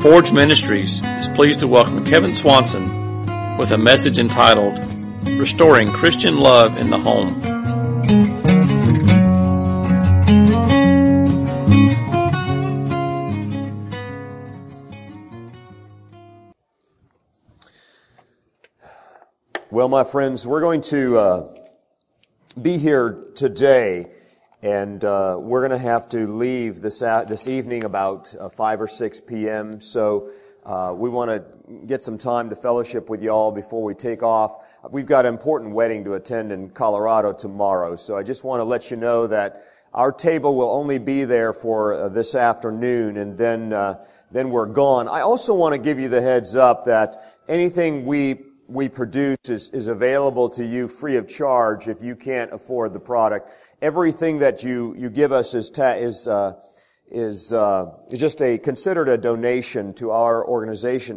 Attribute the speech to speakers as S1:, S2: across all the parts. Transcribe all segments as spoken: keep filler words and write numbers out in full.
S1: Forge Ministries is pleased to welcome Kevin Swanson with a message entitled, Restoring Christian Love in the Home.
S2: Well, my friends, we're going to uh, be here today, and uh, we're going to have to leave this uh, this evening about uh, five or six p.m., so uh, we want to get some time to fellowship with y'all before we take off. We've got an important wedding to attend in Colorado tomorrow, so I just want to let you know that our table will only be there for uh, this afternoon, and then uh, then we're gone. I also want to give you the heads up that anything we we produce is, is available to you free of charge if you can't afford the product. Everything that you, you give us is, ta- is, uh, is, uh, is just a, considered a donation to our organization.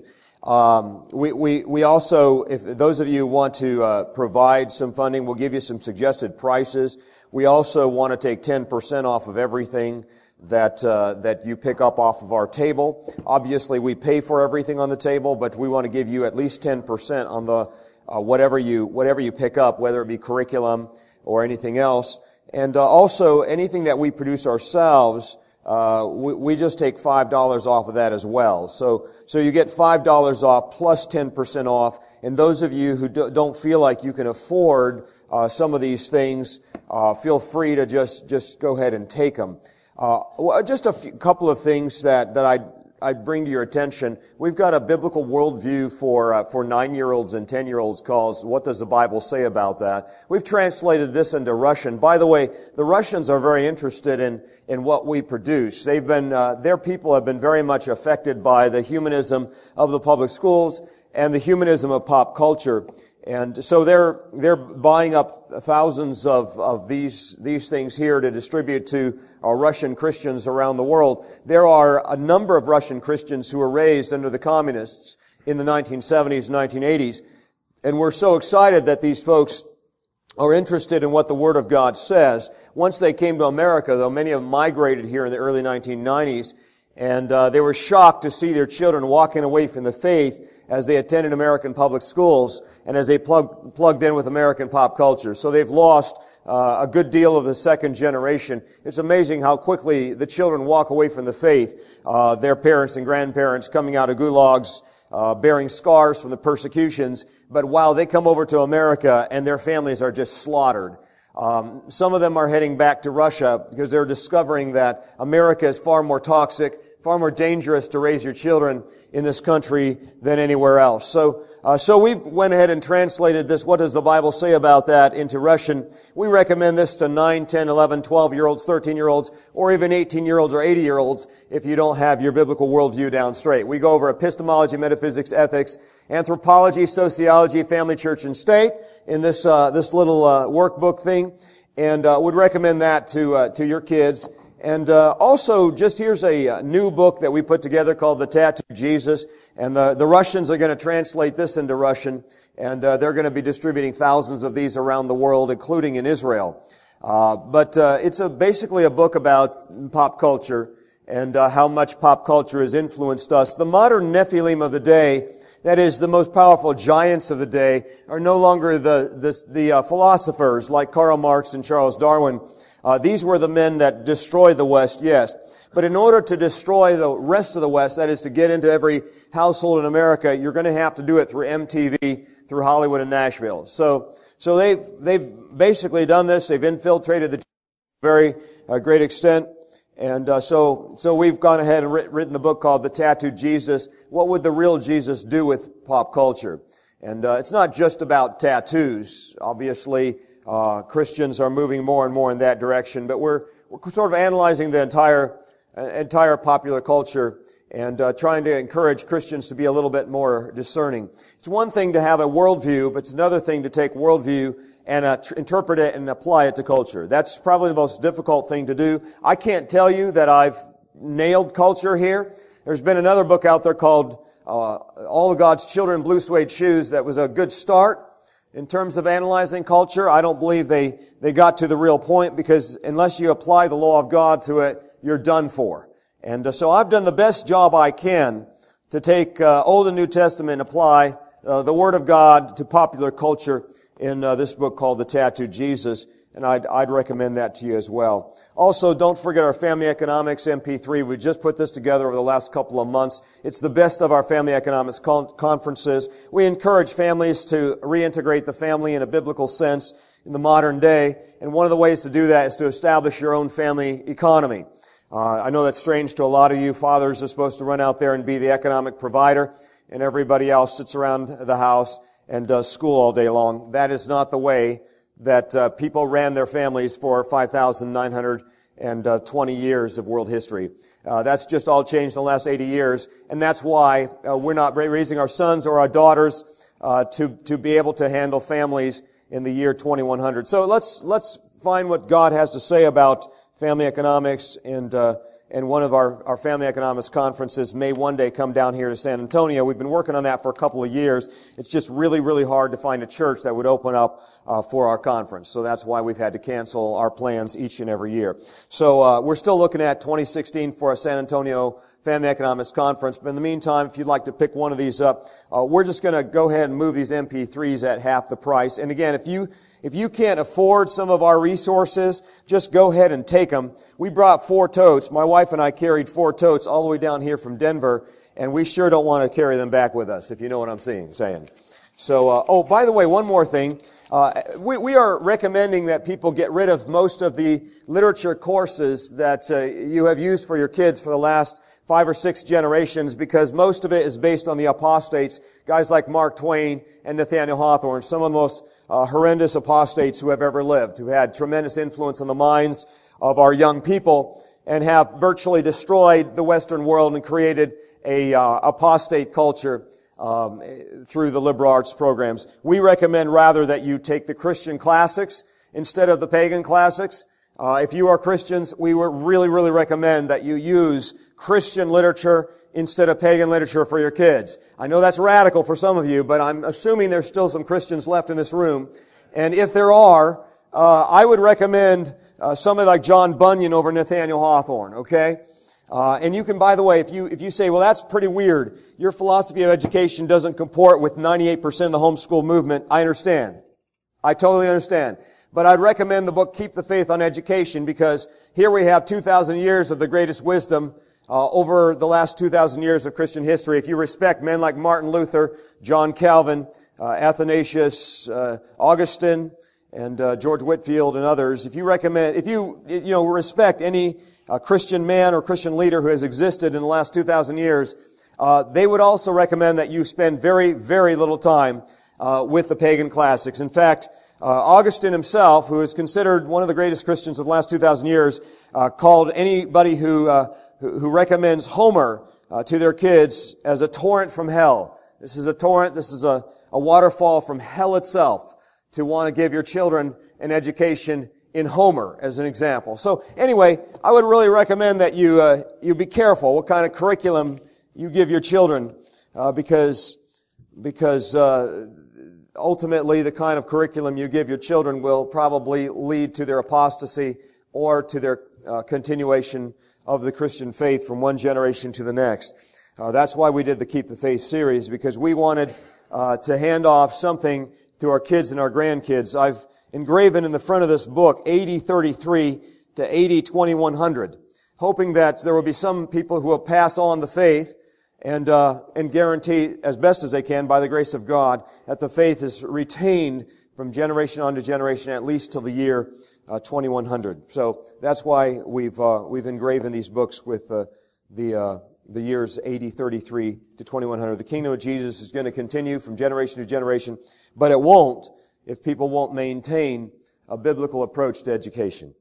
S2: Um, we, we, we also, if those of you want to, uh, provide some funding, we'll give you some suggested prices. We also want to take ten percent off of everything that uh, that you pick up off of our table. Obviously, we pay for everything on the table, but we want to give you at least ten percent on the uh, whatever you whatever you pick up, whether it be curriculum or anything else. And uh, also, anything that we produce ourselves, uh, we, we just take five dollars off of that as well. So so you get five dollars off plus ten percent off. And those of you who do, don't feel like you can afford uh, some of these things, uh, feel free to just just go ahead and take them. Uh, just a few, couple of things that, that I'd, I'd bring to your attention. We've got a biblical worldview for, uh, for nine-year-olds and ten-year-olds called What Does the Bible Say About That? We've translated this into Russian. By the way, the Russians are very interested in, in what we produce. They've been, uh, their people have been very much affected by the humanism of the public schools and the humanism of pop culture. And so they're, they're buying up thousands of, of these, these things here to distribute to our Russian Christians around the world. There are a number of Russian Christians who were raised under the communists in the nineteen seventies, nineteen eighties. And we're so excited that these folks are interested in what the Word of God says. Once they came to America, though, many of them migrated here in the early nineteen nineties, and uh, they were shocked to see their children walking away from the faith as they attended American public schools and as they plug, plugged in with American pop culture. So they've lost uh, a good deal of the second generation. It's amazing how quickly the children walk away from the faith. Uh, their parents and grandparents coming out of gulags, uh, bearing scars from the persecutions. But while they come over to America and their families are just slaughtered. Um, some of them are heading back to Russia because they're discovering that America is far more toxic, far more dangerous to raise your children in this country than anywhere else. So, uh, so we went ahead and translated this, What Does the Bible Say About That, into Russian. We recommend this to nine, ten, eleven, twelve-year-olds, thirteen-year-olds, or even eighteen-year-olds or eighty-year-olds if you don't have your biblical worldview down straight. We go over epistemology, metaphysics, ethics, anthropology, sociology, family, church, and state in this, uh, this little, uh, workbook thing. And, uh, would recommend that to, uh, to your kids. And uh, also, just here's a, a new book that we put together called The Tattooed Jesus. And the, the Russians are going to translate this into Russian. And uh, they're going to be distributing thousands of these around the world, including in Israel. Uh, but uh, it's a, basically a book about pop culture and uh, how much pop culture has influenced us. The modern Nephilim of the day, that is, the most powerful giants of the day, are no longer the, the, the uh, philosophers like Karl Marx and Charles Darwin. Uh, these were the men that destroyed the West, yes. But in order to destroy the rest of the West, that is to get into every household in America, you're going to have to do it through M T V, through Hollywood and Nashville. So, so they've, they've basically done this. They've infiltrated the very uh, great extent. And, uh, so, so we've gone ahead and writ- written the book called The Tattooed Jesus. What would the real Jesus do with pop culture? And, uh, it's not just about tattoos. Obviously, Uh, Christians are moving more and more in that direction, but we're, we're sort of analyzing the entire, uh, entire popular culture and, uh, trying to encourage Christians to be a little bit more discerning. It's one thing to have a worldview, but it's another thing to take worldview and, uh, tr- interpret it and apply it to culture. That's probably the most difficult thing to do. I can't tell you that I've nailed culture here. There's been another book out there called, uh, All of God's Children in Blue Suede Shoes that was a good start. In terms of analyzing culture, I don't believe they, they got to the real point because unless you apply the law of God to it, you're done for. And uh, so I've done the best job I can to take uh, Old and New Testament and apply uh, the Word of God to popular culture in uh, this book called The Tattooed Jesus. And I'd, I'd recommend that to you as well. Also, don't forget our Family Economics M P three. We just put this together over the last couple of months. It's the best of our Family Economics con- conferences. We encourage families to reintegrate the family in a biblical sense in the modern day. And one of the ways to do that is to establish your own family economy. Uh, I know that's strange to a lot of you. Fathers are supposed to run out there and be the economic provider, and everybody else sits around the house and does school all day long. That is not the way that uh, people ran their families for five thousand nine hundred twenty years of world history. Uh, that's just all changed in the last eighty years, and that's why uh, we're not raising our sons or our daughters uh, to to be able to handle families in the year twenty-one hundred. So let's let's find what God has to say about family economics, and uh, and one of our, our family economics conferences may one day come down here to San Antonio. We've been working on that for a couple of years. It's just really, really hard to find a church that would open up uh, for our conference. So that's why we've had to cancel our plans each and every year. So uh, we're still looking at twenty sixteen for a San Antonio Family Economics Conference. But in the meantime, if you'd like to pick one of these up, uh, we're just going to go ahead and move these M P threes at half the price. And again, if you If you can't afford some of our resources, just go ahead and take them. We brought four totes. My wife and I carried four totes all the way down here from Denver, and we sure don't want to carry them back with us, if you know what I'm saying. saying. So, uh, oh, by the way, one more thing. Uh, we, we are recommending that people get rid of most of the literature courses that uh, you have used for your kids for the last five or six generations, because most of it is based on the apostates, guys like Mark Twain and Nathaniel Hawthorne, some of the most uh, horrendous apostates who have ever lived, who had tremendous influence on the minds of our young people and have virtually destroyed the Western world and created a uh, apostate culture um, through the liberal arts programs. We recommend rather that you take the Christian classics instead of the pagan classics. Uh, if you are Christians, we would really, really recommend that you use Christian literature instead of pagan literature for your kids. I know that's radical for some of you, but I'm assuming there's still some Christians left in this room. And if there are, uh, I would recommend uh, somebody like John Bunyan over Nathaniel Hawthorne, okay? Uh, and you can, by the way, if you if you say, well, that's pretty weird, your philosophy of education doesn't comport with ninety-eight percent of the homeschool movement, I understand. I totally understand. But I'd recommend the book Keep the Faith on Education, because here we have two thousand years of the greatest wisdom uh, over the last two thousand years of Christian history. If you respect men like Martin Luther, John Calvin, uh, Athanasius, uh, Augustine, and uh, George Whitefield and others, if you recommend, if you, you know, respect any uh, Christian man or Christian leader who has existed in the last two thousand years, uh, they would also recommend that you spend very, very little time uh, with the pagan classics. In fact, Uh, Augustine himself, who is considered one of the greatest Christians of the last two thousand years, uh, called anybody who, uh, who, who recommends Homer uh, to their kids as a torrent from hell. This is a torrent, this is a, a waterfall from hell itself, to want to give your children an education in Homer as an example. So anyway, I would really recommend that you, uh, you be careful what kind of curriculum you give your children, uh, because, because, uh, ultimately, the kind of curriculum you give your children will probably lead to their apostasy or to their uh, continuation of the Christian faith from one generation to the next. Uh, that's why we did the Keep the Faith series, because we wanted uh, to hand off something to our kids and our grandkids. I've engraven in the front of this book eighty thirty-three to eighty twenty-one hundred, hoping that there will be some people who will pass on the faith and uh, and guarantee as best as they can, by the grace of God, that the faith is retained from generation on to generation, at least till the year uh, twenty-one hundred. So that's why we've uh, we've engraven these books with uh, the uh, the years eighty thirty-three to twenty-one hundred. The kingdom of Jesus is going to continue from generation to generation, but it won't if people won't maintain a biblical approach to education.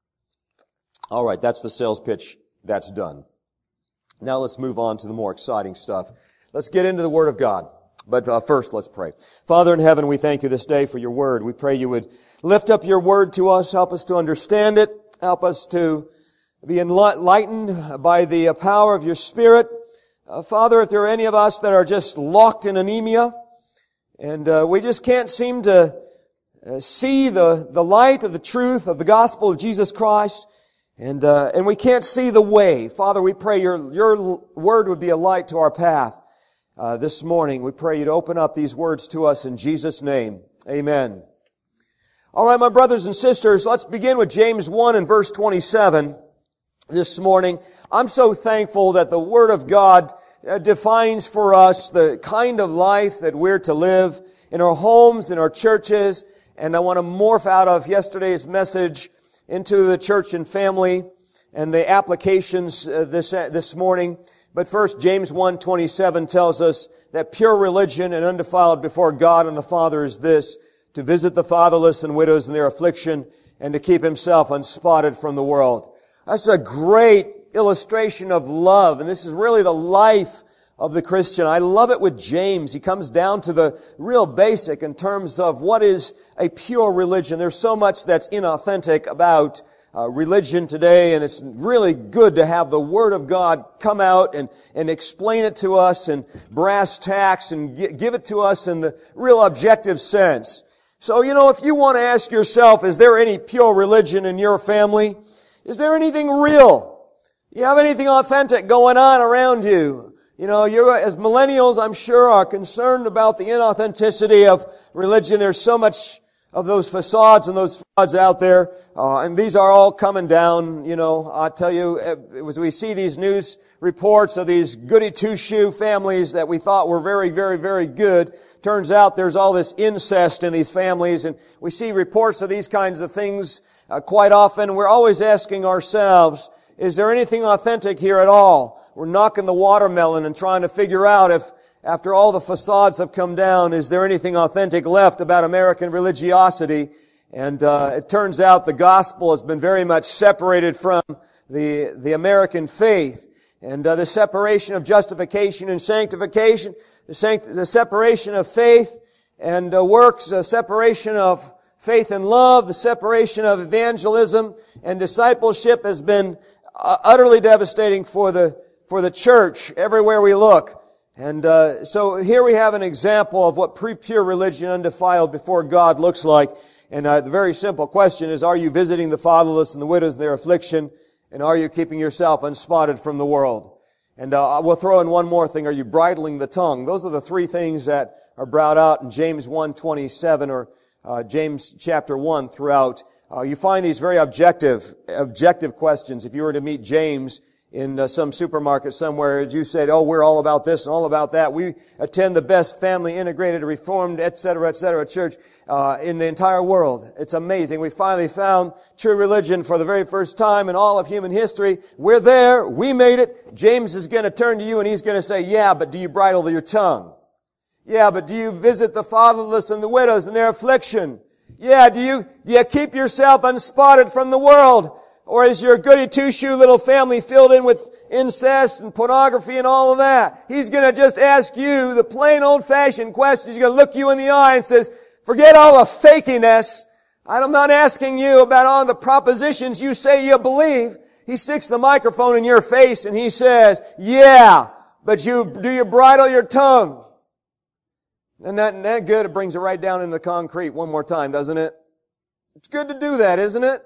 S2: All right, that's the sales pitch. That's done. Now let's move on to the more exciting stuff. Let's get into the Word of God. But uh, first, let's pray. Father in heaven, we thank you this day for your Word. We pray you would lift up your Word to us, help us to understand it, help us to be enlightened by the power of your Spirit. Uh, Father, if there are any of us that are just locked in anemia, and uh, we just can't seem to uh, see the, the light of the truth of the gospel of Jesus Christ, And, uh, and we can't see the way. Father, we pray your, your word would be a light to our path. uh, this morning. We pray you'd open up these words to us in Jesus' name. Amen. All right, my brothers and sisters, let's begin with James one and verse twenty-seven this morning. I'm so thankful that the Word of God uh, defines for us the kind of life that we're to live in our homes, in our churches, and I want to morph out of yesterday's message into the church and family and the applications uh, this uh, this morning. But first, James one twenty-seven tells us that pure religion and undefiled before God and the Father is this, to visit the fatherless and widows in their affliction and to keep himself unspotted from the world. That's a great illustration of love, and this is really the life of the Christian. I love it with James. He comes down to the real basic in terms of what is a pure religion. There's so much that's inauthentic about uh, religion today, and it's really good to have the Word of God come out and, and explain it to us in brass tacks and g- give it to us in the real objective sense. So, you know, if you want to ask yourself, is there any pure religion in your family? Is there anything real? You have anything authentic going on around you? You know, you as millennials, I'm sure, are concerned about the inauthenticity of religion. There's so much of those facades and those frauds out there, uh, and these are all coming down. You know, I tell you, as we see these news reports of these goody two-shoe families that we thought were very, very, very good, turns out there's all this incest in these families, and we see reports of these kinds of things uh, quite often. We're always asking ourselves, is there anything authentic here at all? We're knocking the watermelon and trying to figure out if, after all the facades have come down, is there anything authentic left about American religiosity? And uh, it turns out the gospel has been very much separated from the the American faith. And uh, the separation of justification and sanctification, the, sanct- the separation of faith and uh, works, the separation of faith and love, the separation of evangelism and discipleship has been uh, utterly devastating for the for the church everywhere we look. And uh, so here we have an example of what pure religion undefiled before God looks like. And uh, the very simple question is, are you visiting the fatherless and the widows in their affliction? And are you keeping yourself unspotted from the world? And uh, we'll throw in one more thing. Are you bridling the tongue? Those are the three things that are brought out in James one twenty-seven or uh, James chapter one throughout. Uh, you find these very objective, objective questions. If you were to meet James in uh, some supermarket somewhere, you said, oh, we're all about this and all about that. We attend the best family integrated, reformed, et cetera, et cetera, church uh, in the entire world. It's amazing. We finally found true religion for the very first time in all of human history. We're there. We made it. James is going to turn to you and he's going to say, yeah, but do you bridle your tongue? Yeah, but do you visit the fatherless and the widows in their affliction? Yeah, do you, do you keep yourself unspotted from the world? Or is your goody two-shoe little family filled in with incest and pornography and all of that? He's going to just ask you the plain old-fashioned question. He's going to look you in the eye and says, forget all the fakiness. I'm not asking you about all the propositions you say you believe. He sticks the microphone in your face and he says, yeah, but you, do you bridle your tongue? And that, that good, it brings it right down into the concrete one more time, doesn't it? It's good to do that, isn't it?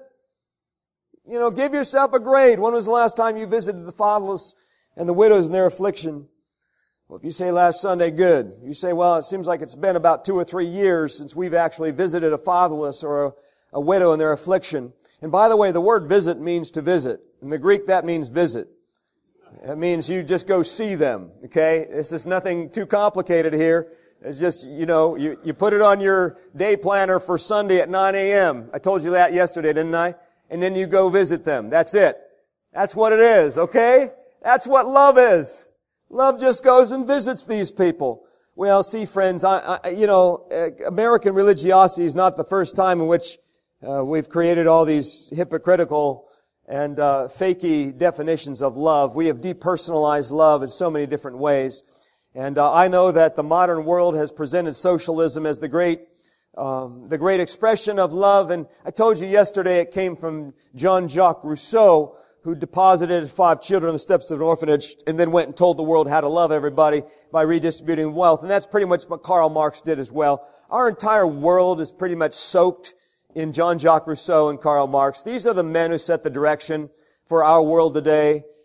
S2: You know, give yourself a grade. When was the last time you visited the fatherless and the widows in their affliction? Well, if you say last Sunday, good. You say, well, it seems like it's been about two or three years since we've actually visited a fatherless or a, a widow in their affliction. And by the way, the word visit means to visit. In the Greek, that means visit. It means you just go see them, okay? This is nothing too complicated here. It's just, you know, you, you put it on your day planner for Sunday at nine a.m. I told you that yesterday, didn't I? And then you go visit them. That's it. That's what it is, okay? That's what love is. Love just goes and visits these people. Well, see, friends, I, I, you know, uh, American religiosity is not the first time in which uh, we've created all these hypocritical and uh, fakey definitions of love. We have depersonalized love in so many different ways. And uh, I know that the modern world has presented socialism as the great Um, the great expression of love. And I told you yesterday it came from Jean-Jacques Rousseau, who deposited five children on the steps of an orphanage and then went and told the world how to love everybody by redistributing wealth. And that's pretty much what Karl Marx did as well. Our entire world is pretty much soaked in Jean-Jacques Rousseau and Karl Marx. These are the men who set the direction for our world today.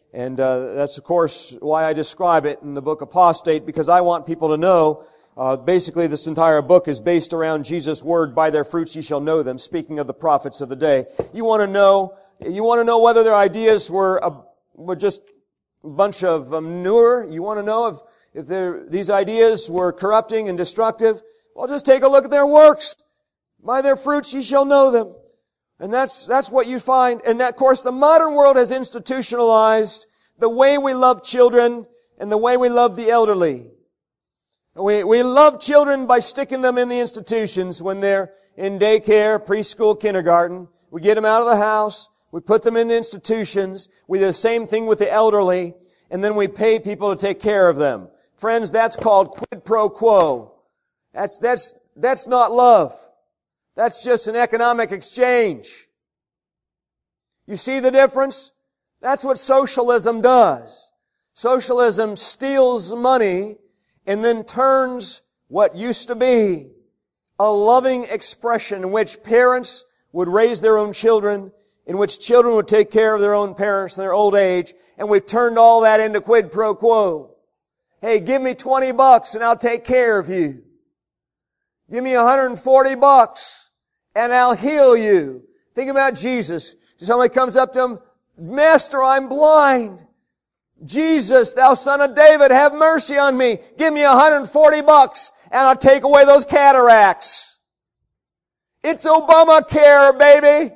S2: And uh, that's, of course, why I describe it in the book Apostate, because I want people to know, uh, basically this entire book is based around Jesus' word, by their fruits ye shall know them, speaking of the prophets of the day. You want to know, you want to know whether their ideas were, a, were just a bunch of manure? You want to know if, if these ideas were corrupting and destructive? Well, just take a look at their works. By their fruits ye shall know them. And that's, that's what you find. And that, of course, the modern world has institutionalized the way we love children and the way we love the elderly. We, we love children by sticking them in the institutions when they're in daycare, preschool, kindergarten. We get them out of the house. We put them in the institutions. We do the same thing with the elderly. And then we pay people to take care of them. Friends, that's called quid pro quo. That's, that's, that's not love. That's just an economic exchange. You see the difference? That's what socialism does. Socialism steals money and then turns what used to be a loving expression in which parents would raise their own children, in which children would take care of their own parents in their old age, and we've turned all that into quid pro quo. Hey, give me twenty bucks and I'll take care of you. Give me one hundred forty bucks. And I'll heal you. Think about Jesus. Somebody comes up to him, Master, I'm blind. Jesus, thou son of David, have mercy on me. Give me one hundred forty bucks and I'll take away those cataracts. It's Obamacare, baby.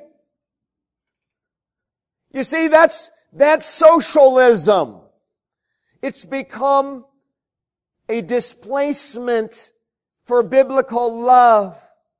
S2: You see, that's, that's socialism. It's become a displacement for biblical love.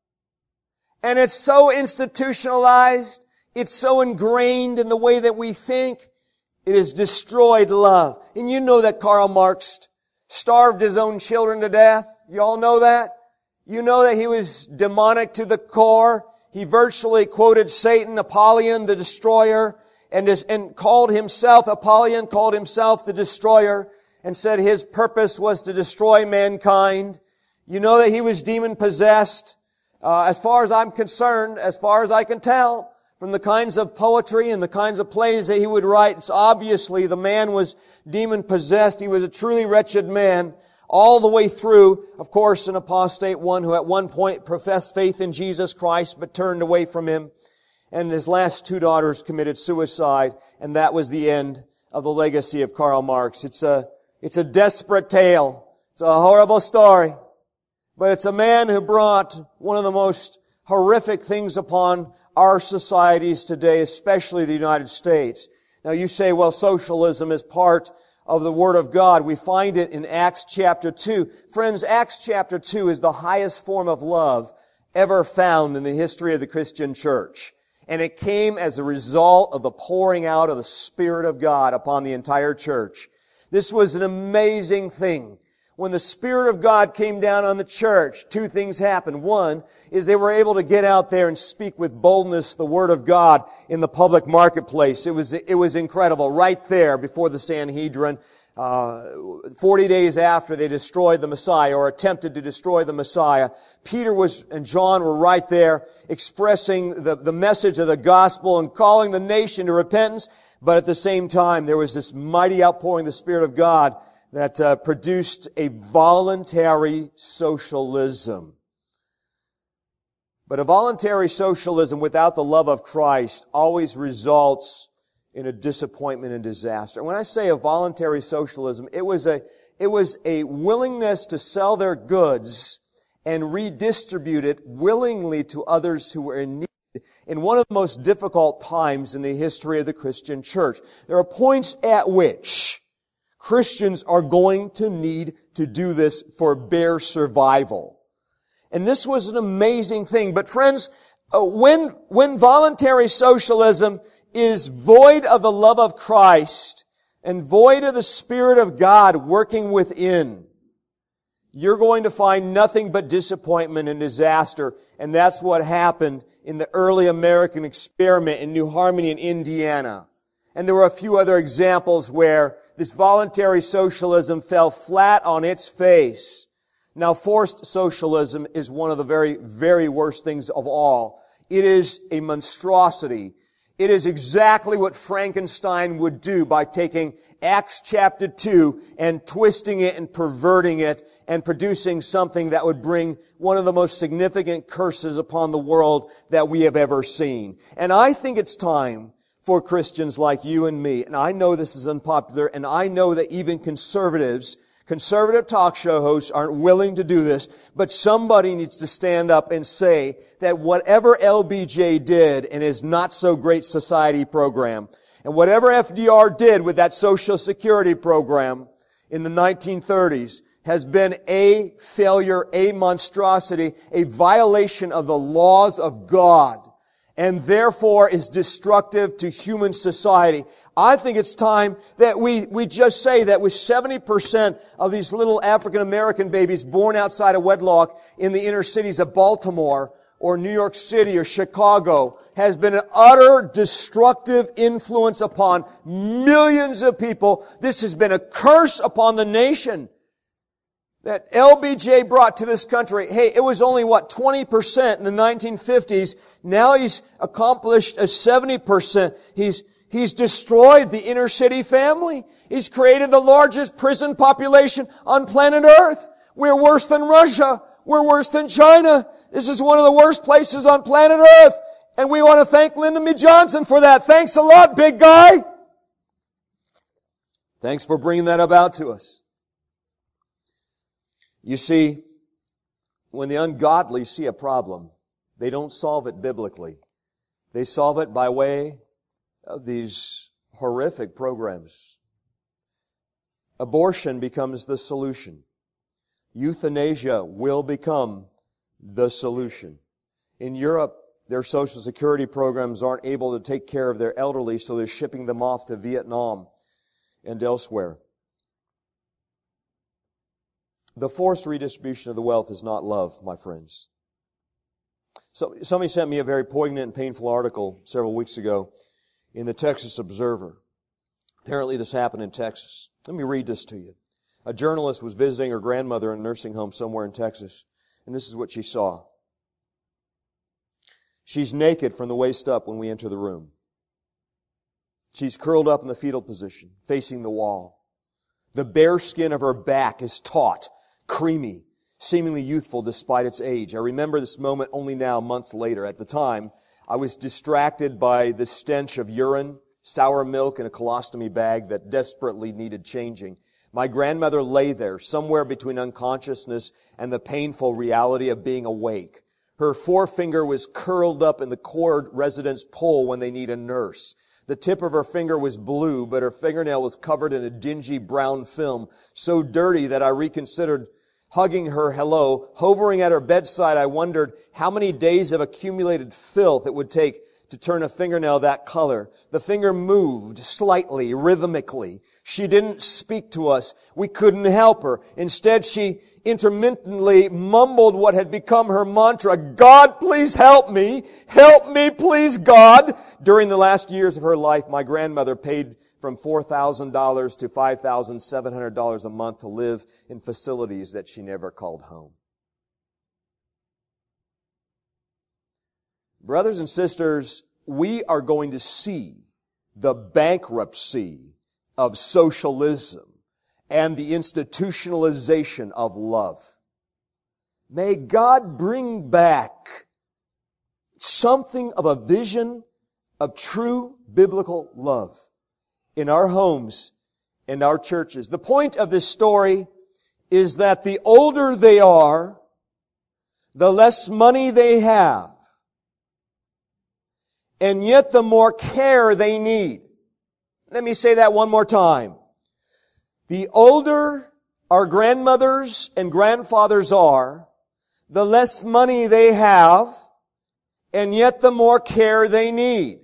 S2: And it's so institutionalized, it's so ingrained in the way that we think, it has destroyed love. And you know that Karl Marx starved his own children to death. You all know that? You know that he was demonic to the core. He virtually quoted Satan, Apollyon, the destroyer, and, and called himself, Apollyon called himself the destroyer, and said his purpose was to destroy mankind. You know that he was demon-possessed. Uh, as far as I'm concerned, as far as I can tell, from the kinds of poetry and the kinds of plays that he would write, it's obviously the man was demon-possessed. He was a truly wretched man all the way through, of course, an apostate, one who at one point professed faith in Jesus Christ but turned away from Him. And his last two daughters committed suicide, and that was the end of the legacy of Karl Marx. It's a, it's a desperate tale. It's a horrible story. But it's a man who brought one of the most horrific things upon our societies today, especially the United States. Now you say, well, socialism is part of the Word of God. We find it in Acts chapter two. Friends, Acts chapter two is the highest form of love ever found in the history of the Christian church. And it came as a result of the pouring out of the Spirit of God upon the entire church. This was an amazing thing. When the Spirit of God came down on the church, two things happened. One is they were able to get out there and speak with boldness the Word of God in the public marketplace. It was, it was incredible. Right there before the Sanhedrin, uh, forty days after they destroyed the Messiah or attempted to destroy the Messiah, Peter was, and John were right there expressing the, the message of the gospel and calling the nation to repentance. But at the same time, there was this mighty outpouring of the Spirit of God that uh, produced a voluntary socialism. But a voluntary socialism without the love of Christ always results in a disappointment and disaster. When I say a voluntary socialism, it was a, it was a willingness to sell their goods and redistribute it willingly to others who were in need in one of the most difficult times in the history of the Christian church. There are points at which Christians are going to need to do this for bare survival. And this was an amazing thing. But friends, uh, when, when voluntary socialism is void of the love of Christ and void of the Spirit of God working within, you're going to find nothing but disappointment and disaster. And that's what happened in the early American experiment in New Harmony in Indiana. And there were a few other examples where this voluntary socialism fell flat on its face. Now, forced socialism is one of the very, very worst things of all. It is a monstrosity. It is exactly what Frankenstein would do by taking Acts chapter two and twisting it and perverting it and producing something that would bring one of the most significant curses upon the world that we have ever seen. And I think it's time for Christians like you and me, and I know this is unpopular, and I know that even conservatives, conservative talk show hosts aren't willing to do this, but somebody needs to stand up and say that whatever L B J did in his not-so-great society program, and whatever F D R did with that Social Security program in the nineteen thirties, has been a failure, a monstrosity, a violation of the laws of God, and therefore is destructive to human society. I think it's time that we, we just say that with seventy percent of these little African American babies born outside of wedlock in the inner cities of Baltimore or New York City or Chicago has been an utter destructive influence upon millions of people. This has been a curse upon the nation that L B J brought to this country. Hey, it was only, what, twenty percent in the nineteen fifties. Now he's accomplished a seventy percent. He's, he's destroyed the inner city family. He's created the largest prison population on planet Earth. We're worse than Russia. We're worse than China. This is one of the worst places on planet Earth. And we want to thank Lyndon B. Johnson for that. Thanks a lot, big guy. Thanks for bringing that about to us. You see, when the ungodly see a problem, they don't solve it biblically. They solve it by way of these horrific programs. Abortion becomes the solution. Euthanasia will become the solution. In Europe, their Social Security programs aren't able to take care of their elderly, so they're shipping them off to Vietnam and elsewhere. The forced redistribution of the wealth is not love, my friends. So, somebody sent me a very poignant and painful article several weeks ago in the Texas Observer. Apparently this happened in Texas. Let me read this to you. A journalist was visiting her grandmother in a nursing home somewhere in Texas, and this is what she saw. She's naked from the waist up when we enter the room. She's curled up in the fetal position, facing the wall. The bare skin of her back is taut, creamy, seemingly youthful despite its age. I remember this moment only now, months later. At the time, I was distracted by the stench of urine, sour milk, and a colostomy bag that desperately needed changing. My grandmother lay there, somewhere between unconsciousness and the painful reality of being awake. Her forefinger was curled up in the cord residents pull when they need a nurse. The tip of her finger was blue, but her fingernail was covered in a dingy brown film, so dirty that I reconsidered hugging her hello. Hovering at her bedside, I wondered how many days of accumulated filth it would take to turn a fingernail that color. The finger moved slightly, rhythmically. She didn't speak to us. We couldn't help her. Instead, she intermittently mumbled what had become her mantra, God, please help me. Help me, please, God. During the last years of her life, my grandmother paid from four thousand dollars to five thousand seven hundred dollars a month to live in facilities that she never called home. Brothers and sisters, we are going to see the bankruptcy of socialism and the institutionalization of love. May God bring back something of a vision of true biblical love in our homes and our churches. The point of this story is that the older they are, the less money they have, and yet the more care they need. Let me say that one more time. The older our grandmothers and grandfathers are, the less money they have, and yet the more care they need.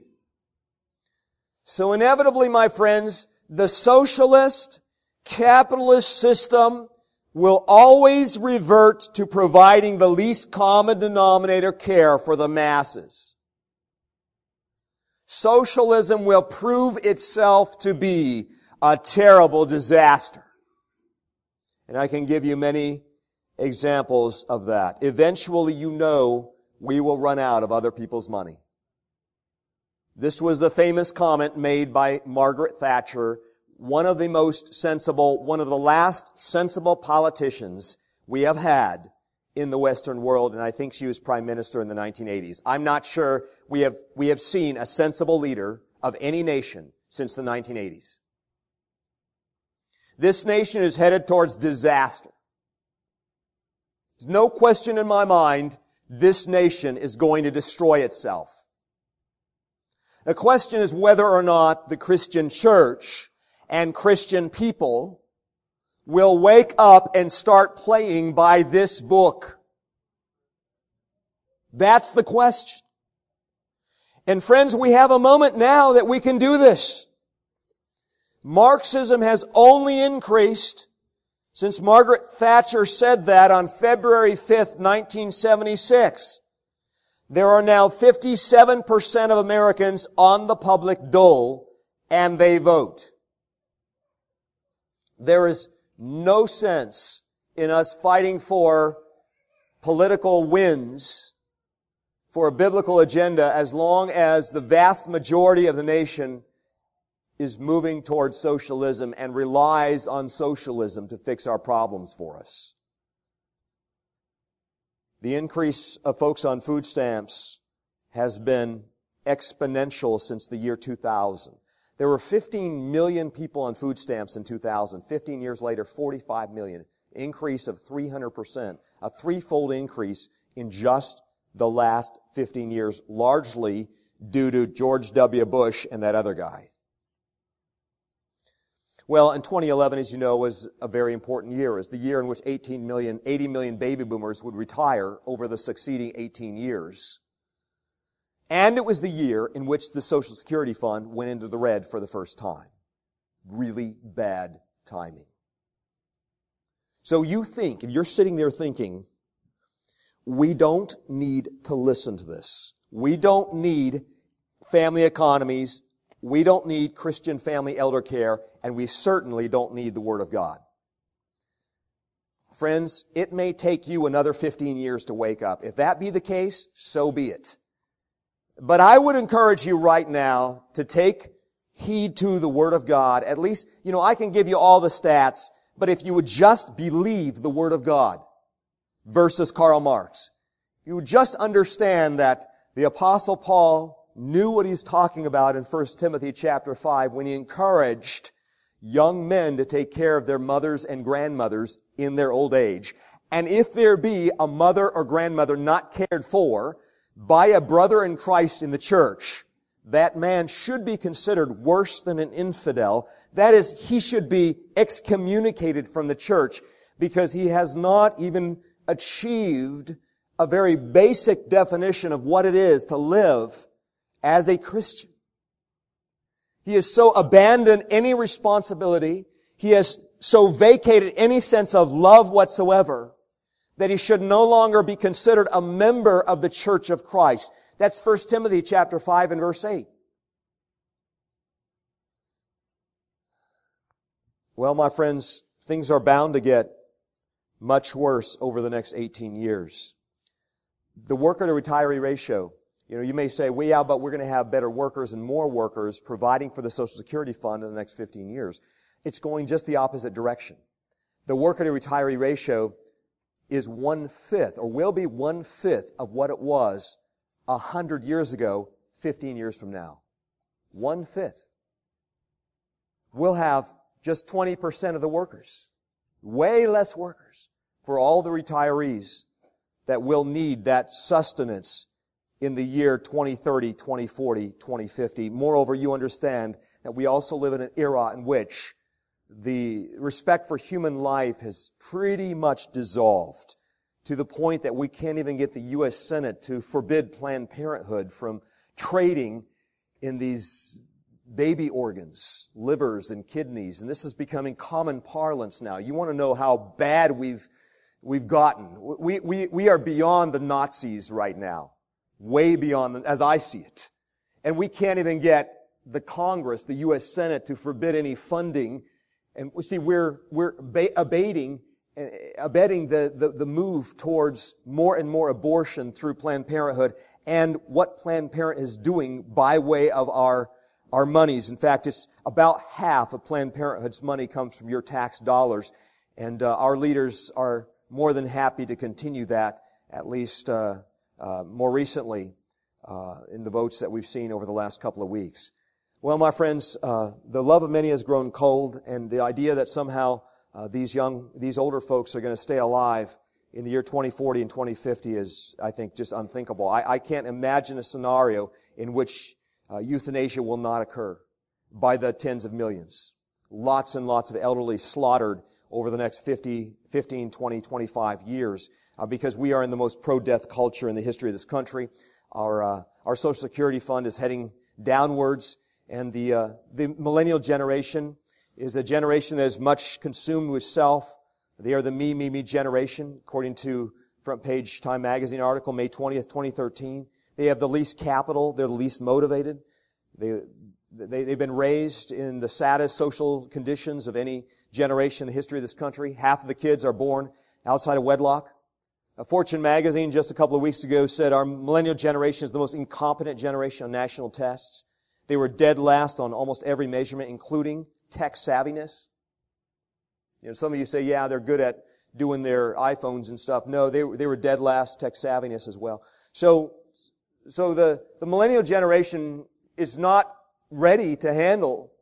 S2: So inevitably, my friends, the socialist, capitalist system will always revert to providing the least common denominator care for the masses. Socialism will prove itself to be a terrible disaster. And I can give you many examples of that. Eventually, you know, we will run out of other people's money. This was the famous comment made by Margaret Thatcher, one of the most sensible, one of the last sensible politicians we have had in the Western world, and I think she was Prime Minister in the nineteen eighties. I'm not sure we have, we have seen a sensible leader of any nation since the nineteen eighties. This nation is headed towards disaster. There's no question in my mind this nation is going to destroy itself. The question is whether or not the Christian church and Christian people will wake up and start playing by this book. That's the question. And friends, we have a moment now that we can do this. Marxism has only increased since Margaret Thatcher said that on February fifth, nineteen seventy-six. There are now fifty-seven percent of Americans on the public dole, and they vote. There is no sense in us fighting for political wins, for a biblical agenda, as long as the vast majority of the nation is moving towards socialism and relies on socialism to fix our problems for us. The increase of folks on food stamps has been exponential since the year two thousand. There were fifteen million people on food stamps in two thousand. fifteen years later, forty-five million. Increase of three hundred percent. A threefold increase in just the last fifteen years, largely due to George W. Bush and that other guy. Well, in twenty eleven, as you know, was a very important year. It was the year in which eighteen million, eighty million baby boomers would retire over the succeeding eighteen years. And it was the year in which the Social Security Fund went into the red for the first time. Really bad timing. So you think, if you're sitting there thinking, we don't need to listen to this. We don't need family economies. We don't need Christian family elder care. And we certainly don't need the Word of God. Friends, it may take you another fifteen years to wake up. If that be the case, so be it. But I would encourage you right now to take heed to the Word of God. At least, you know, I can give you all the stats, but if you would just believe the Word of God versus Karl Marx, you would just understand that the Apostle Paul knew what he's talking about in First Timothy chapter five when he encouraged young men to take care of their mothers and grandmothers in their old age. And if there be a mother or grandmother not cared for by a brother in Christ in the church, that man should be considered worse than an infidel. That is, he should be excommunicated from the church because he has not even achieved a very basic definition of what it is to live as a Christian. He has so abandoned any responsibility, he has so vacated any sense of love whatsoever, that he should no longer be considered a member of the church of Christ. That's First Timothy chapter five and verse eight. Well, my friends, things are bound to get much worse over the next eighteen years. The worker to retiree ratio, you know, you may say, well, yeah, but we're going to have better workers and more workers providing for the Social Security Fund in the next fifteen years. It's going just the opposite direction. The worker to retiree ratio is one-fifth, or will be one-fifth of what it was a hundred years ago, fifteen years from now. One-fifth. We'll have just twenty percent of the workers. Way less workers for all the retirees that will need that sustenance in the year twenty thirty, twenty forty, twenty fifty. Moreover, you understand that we also live in an era in which the respect for human life has pretty much dissolved to the point that we can't even get the U S Senate to forbid Planned Parenthood from trading in these baby organs, livers and kidneys. And this is becoming common parlance now. You want to know how bad we've we've gotten. We we we are beyond the Nazis right now. Way beyond, as I see it. And we can't even get the Congress, the U S Senate, to forbid any funding. And we see we're we're abating, abetting the, the, the move towards more and more abortion through Planned Parenthood. and what Planned Parenthood is doing by way of our, our monies. In fact, it's about half of Planned Parenthood's money comes from your tax dollars. And uh, our leaders are more than happy to continue that, at least uh, uh, more recently uh, in the votes that we've seen over the last couple of weeks. Well, my friends, uh, the love of many has grown cold, and the idea that somehow uh, these young, these older folks are going to stay alive in the year twenty forty and twenty fifty is, I think, just unthinkable. I, I can't imagine a scenario in which uh, euthanasia will not occur by the tens of millions. Lots and lots of elderly slaughtered over the next fifty, fifteen, twenty, twenty-five years uh, because we are in the most pro-death culture in the history of this country. Our uh, our Social Security fund is heading downwards, and the uh, the millennial generation is a generation that is much consumed with self. They are the me, me, me generation, according to front page Time Magazine article, May twentieth, twenty thirteen. They have the least capital. They're the least motivated. They, they, they've been raised in the saddest social conditions of any generation in the history of this country. Half of the kids are born outside of wedlock. A Fortune magazine just a couple of weeks ago said our millennial generation is the most incompetent generation on national tests. They were dead last on almost every measurement, including tech savviness. You know, some of you say, yeah, they're good at doing their iPhones and stuff. No, they, they were dead last, tech savviness as well. So, so the, the millennial generation is not ready to handle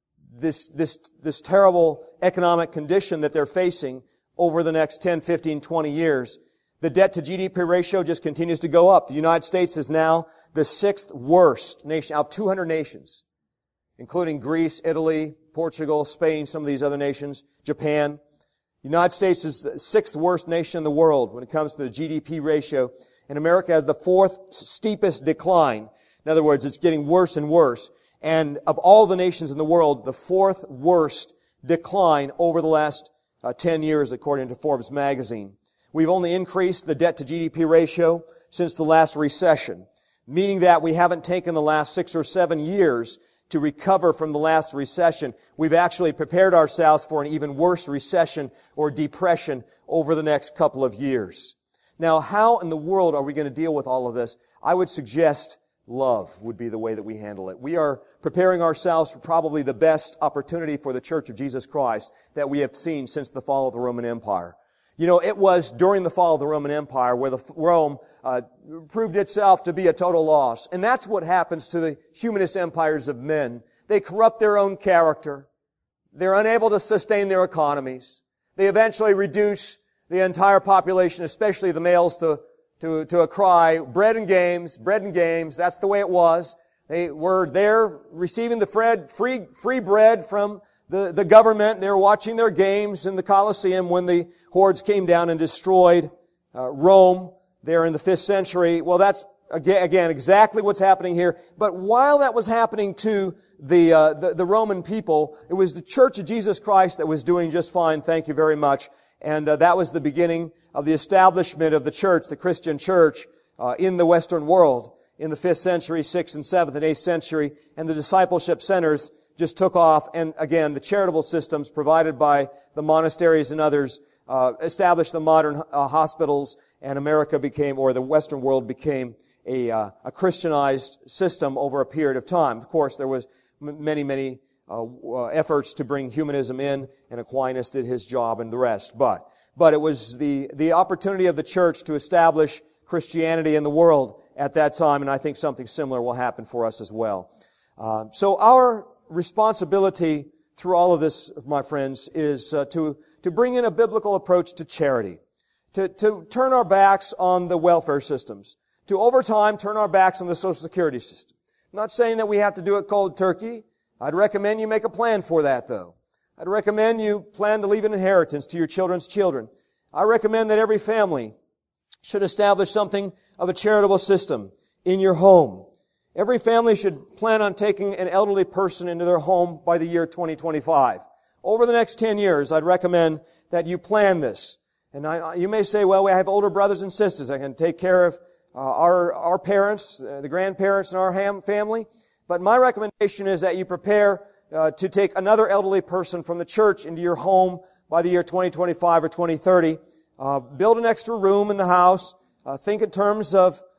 S2: this, this, this terrible economic condition that they're facing over the next ten, fifteen, twenty years. The debt to G D P ratio just continues to go up. The United States is now the sixth worst nation out of two hundred nations, including Greece, Italy, Portugal, Spain, some of these other nations, Japan. The United States is the sixth worst nation in the world when it comes to the G D P ratio, and America has the fourth steepest decline. In other words, it's getting worse and worse. And of all the nations in the world, the fourth worst decline over the last uh, ten years, according to Forbes magazine. We've only increased the debt to G D P ratio since the last recession, meaning that we haven't taken the last six or seven years to recover from the last recession. We've actually prepared ourselves for an even worse recession or depression over the next couple of years. Now, how in the world are we going to deal with all of this? I would suggest love would be the way that we handle it. We are preparing ourselves for probably the best opportunity for the Church of Jesus Christ that we have seen since the fall of the Roman Empire. You know, it was during the fall of the Roman Empire where the Rome uh, proved itself to be a total loss. And that's what happens to the humanist empires of men. They corrupt their own character. They're unable to sustain their economies. They eventually reduce the entire population, especially the males, to, to, to a cry, bread and games, bread and games. That's the way it was. They were there receiving the free, free bread from The, the government. They were watching their games in the Colosseum when the hordes came down and destroyed uh, Rome there in the fifth century. Well, that's, again, again, exactly what's happening here. But while that was happening to the, uh, the, the Roman people, it was the Church of Jesus Christ that was doing just fine, thank you very much. And uh, that was the beginning of the establishment of the church, the Christian church, uh, in the Western world in the fifth century, sixth and seventh and eighth century. And the discipleship centers just took off, and again, the charitable systems provided by the monasteries and others uh, established the modern uh, hospitals, and America became, or the Western world became, a, uh, a Christianized system over a period of time. Of course, there was m- many, many uh, uh, efforts to bring humanism in, and Aquinas did his job and the rest. But, but it was the the opportunity of the church to establish Christianity in the world at that time, and I think something similar will happen for us as well. Uh, so our responsibility through all of this, my friends, is uh, to to bring in a biblical approach to charity, to to turn our backs on the welfare systems, to over time turn our backs on the Social Security system. I'm not saying that we have to do it cold turkey. I'd recommend you make a plan for that, though. I'd recommend you plan to leave an inheritance to your children's children. I recommend that every family should establish something of a charitable system in your home. Every family should plan on taking an elderly person into their home by the year twenty twenty-five. Over the next ten years, I'd recommend that you plan this. And I, you may say, well, we have older brothers and sisters that can take care of uh, our, our parents, uh, the grandparents in our ham, family. But my recommendation is that you prepare uh, to take another elderly person from the church into your home by the year twenty twenty-five or twenty thirty. Uh, build an extra room in the house. Uh, think in terms of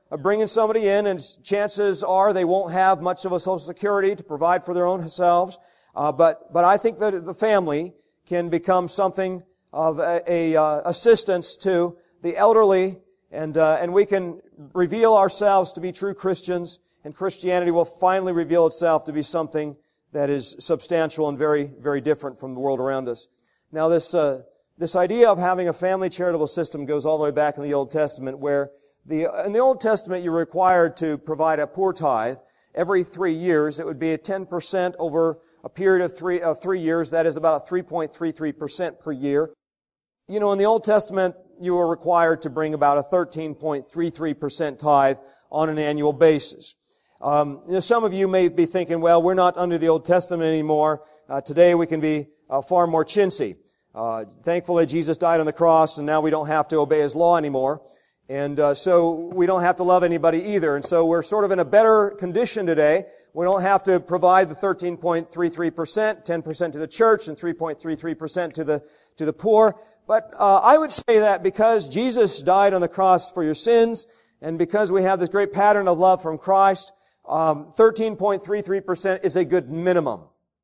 S2: of bringing somebody in, and chances are they won't have much of a Social Security to provide for their own selves. Uh, but, but I think that the family can become something of a, a uh, assistance to the elderly, and uh, and we can reveal ourselves to be true Christians, and Christianity will finally reveal itself to be something that is substantial and very, very different from the world around us. Now, this uh, this idea of having a family charitable system goes all the way back in the Old Testament, where the in the Old Testament you're required to provide a poor tithe every three years. It would be a ten percent over a period of three of three years. That is about a three point three three percent per year. You know, in the Old Testament, you were required to bring about a thirteen point three three percent tithe on an annual basis. Um, you know, some of you may be thinking, well, we're not under the Old Testament anymore. Uh, today we can be uh, far more chintzy. Uh, thankfully, Jesus died on the cross, and now we don't have to obey His law anymore. And uh, so we don't have to love anybody either. And so we're sort of in a better condition today. We don't have to provide the thirteen point three three percent, ten percent to the church, and three point three three percent to the to the poor. But uh, I would say that because Jesus died on the cross for your sins, and because we have this great pattern of love from Christ, um, thirteen point three three percent is a good minimum.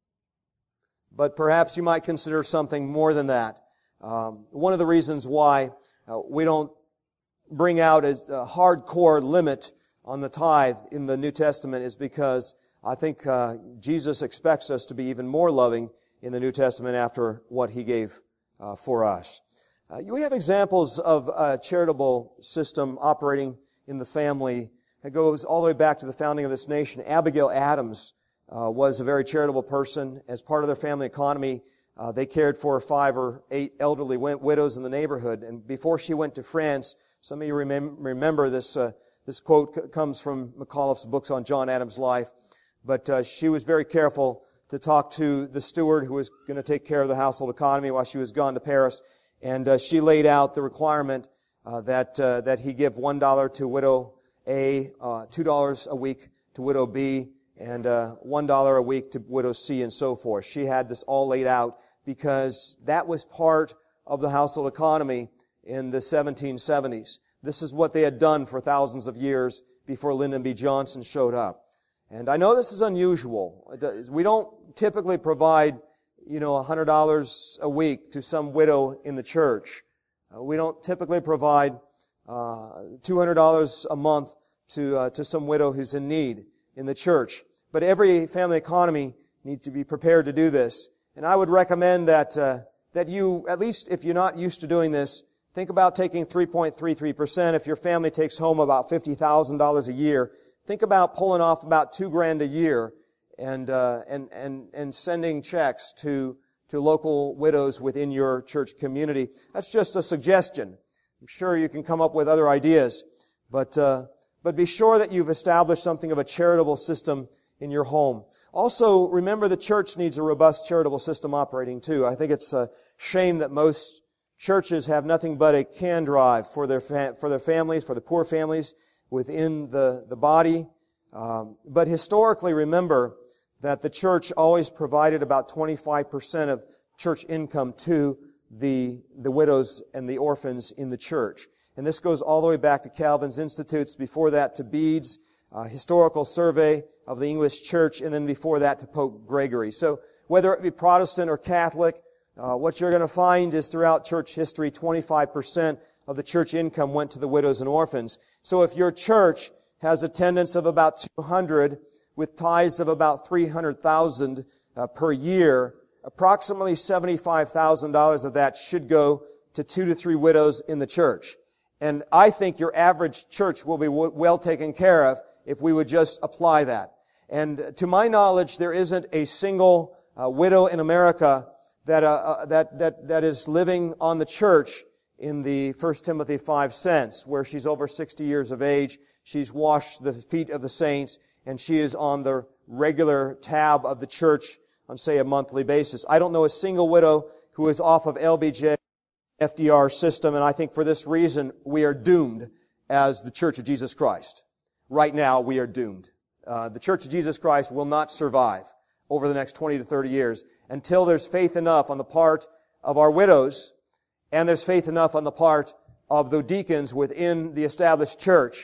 S2: But perhaps you might consider something more than that. Um, one of the reasons why uh, we don't bring out a, a hardcore limit on the tithe in the New Testament is because I think uh, Jesus expects us to be even more loving in the New Testament after what He gave uh, for us. Uh, we have examples of a charitable system operating in the family. It goes all the way back to the founding of this nation. Abigail Adams uh, was a very charitable person. As part of their family economy, uh, they cared for five or eight elderly widows in the neighborhood. And before she went to France, some of you remem- remember this uh, this quote c- comes from McAuliffe's books on John Adams' life. But uh, she was very careful to talk to the steward who was going to take care of the household economy while she was gone to Paris. And uh, she laid out the requirement uh, that uh, that he give one dollar to widow A, uh, two dollars a week to widow B, and uh, one dollar a week to widow C, and so forth. She had this all laid out because that was part of the household economy in the seventeen seventies. This is what they had done for thousands of years before Lyndon B. Johnson showed up. And I know this is unusual. We don't typically provide, you know, one hundred dollars a week to some widow in the church. Uh, we don't typically provide uh, two hundred dollars a month to uh, to some widow who's in need in the church. But every family economy needs to be prepared to do this. And I would recommend that uh, that you, at least if you're not used to doing this, think about taking three point three three percent. If your family takes home about fifty thousand dollars a year, think about pulling off about two grand a year and uh, and and and sending checks to to local widows within your church community. That's just a suggestion. I'm sure you can come up with other ideas, but uh, but be sure that you've established something of a charitable system in your home. Also, remember the church needs a robust charitable system operating too. I think it's a shame that most churches have nothing but a can drive for their fa- for their families, for the poor families within the the body. Um, but historically, remember that the church always provided about twenty-five percent of church income to the the widows and the orphans in the church. And this goes all the way back to Calvin's Institutes, before that to Bede's uh, historical survey of the English church, and then before that to Pope Gregory. So whether it be Protestant or Catholic, uh, what you're going to find is throughout church history, twenty-five percent of the church income went to the widows and orphans. So if your church has attendance of about two hundred, with tithes of about three hundred thousand uh, per year, approximately seventy-five thousand dollars of that should go to two to three widows in the church. And I think your average church will be w- well taken care of if we would just apply that. And to my knowledge, there isn't a single uh, widow in America that, uh, uh, that that that is living on the church in the First Timothy five sense, where she's over sixty years of age, she's washed the feet of the saints, and she is on the regular tab of the church on, say, a monthly basis. I don't know a single widow who is off of L B J, F D R system, and I think for this reason we are doomed as the Church of Jesus Christ. Right now, we are doomed. Uh, the Church of Jesus Christ will not survive over the next twenty to thirty years until there's faith enough on the part of our widows, and there's faith enough on the part of the deacons within the established church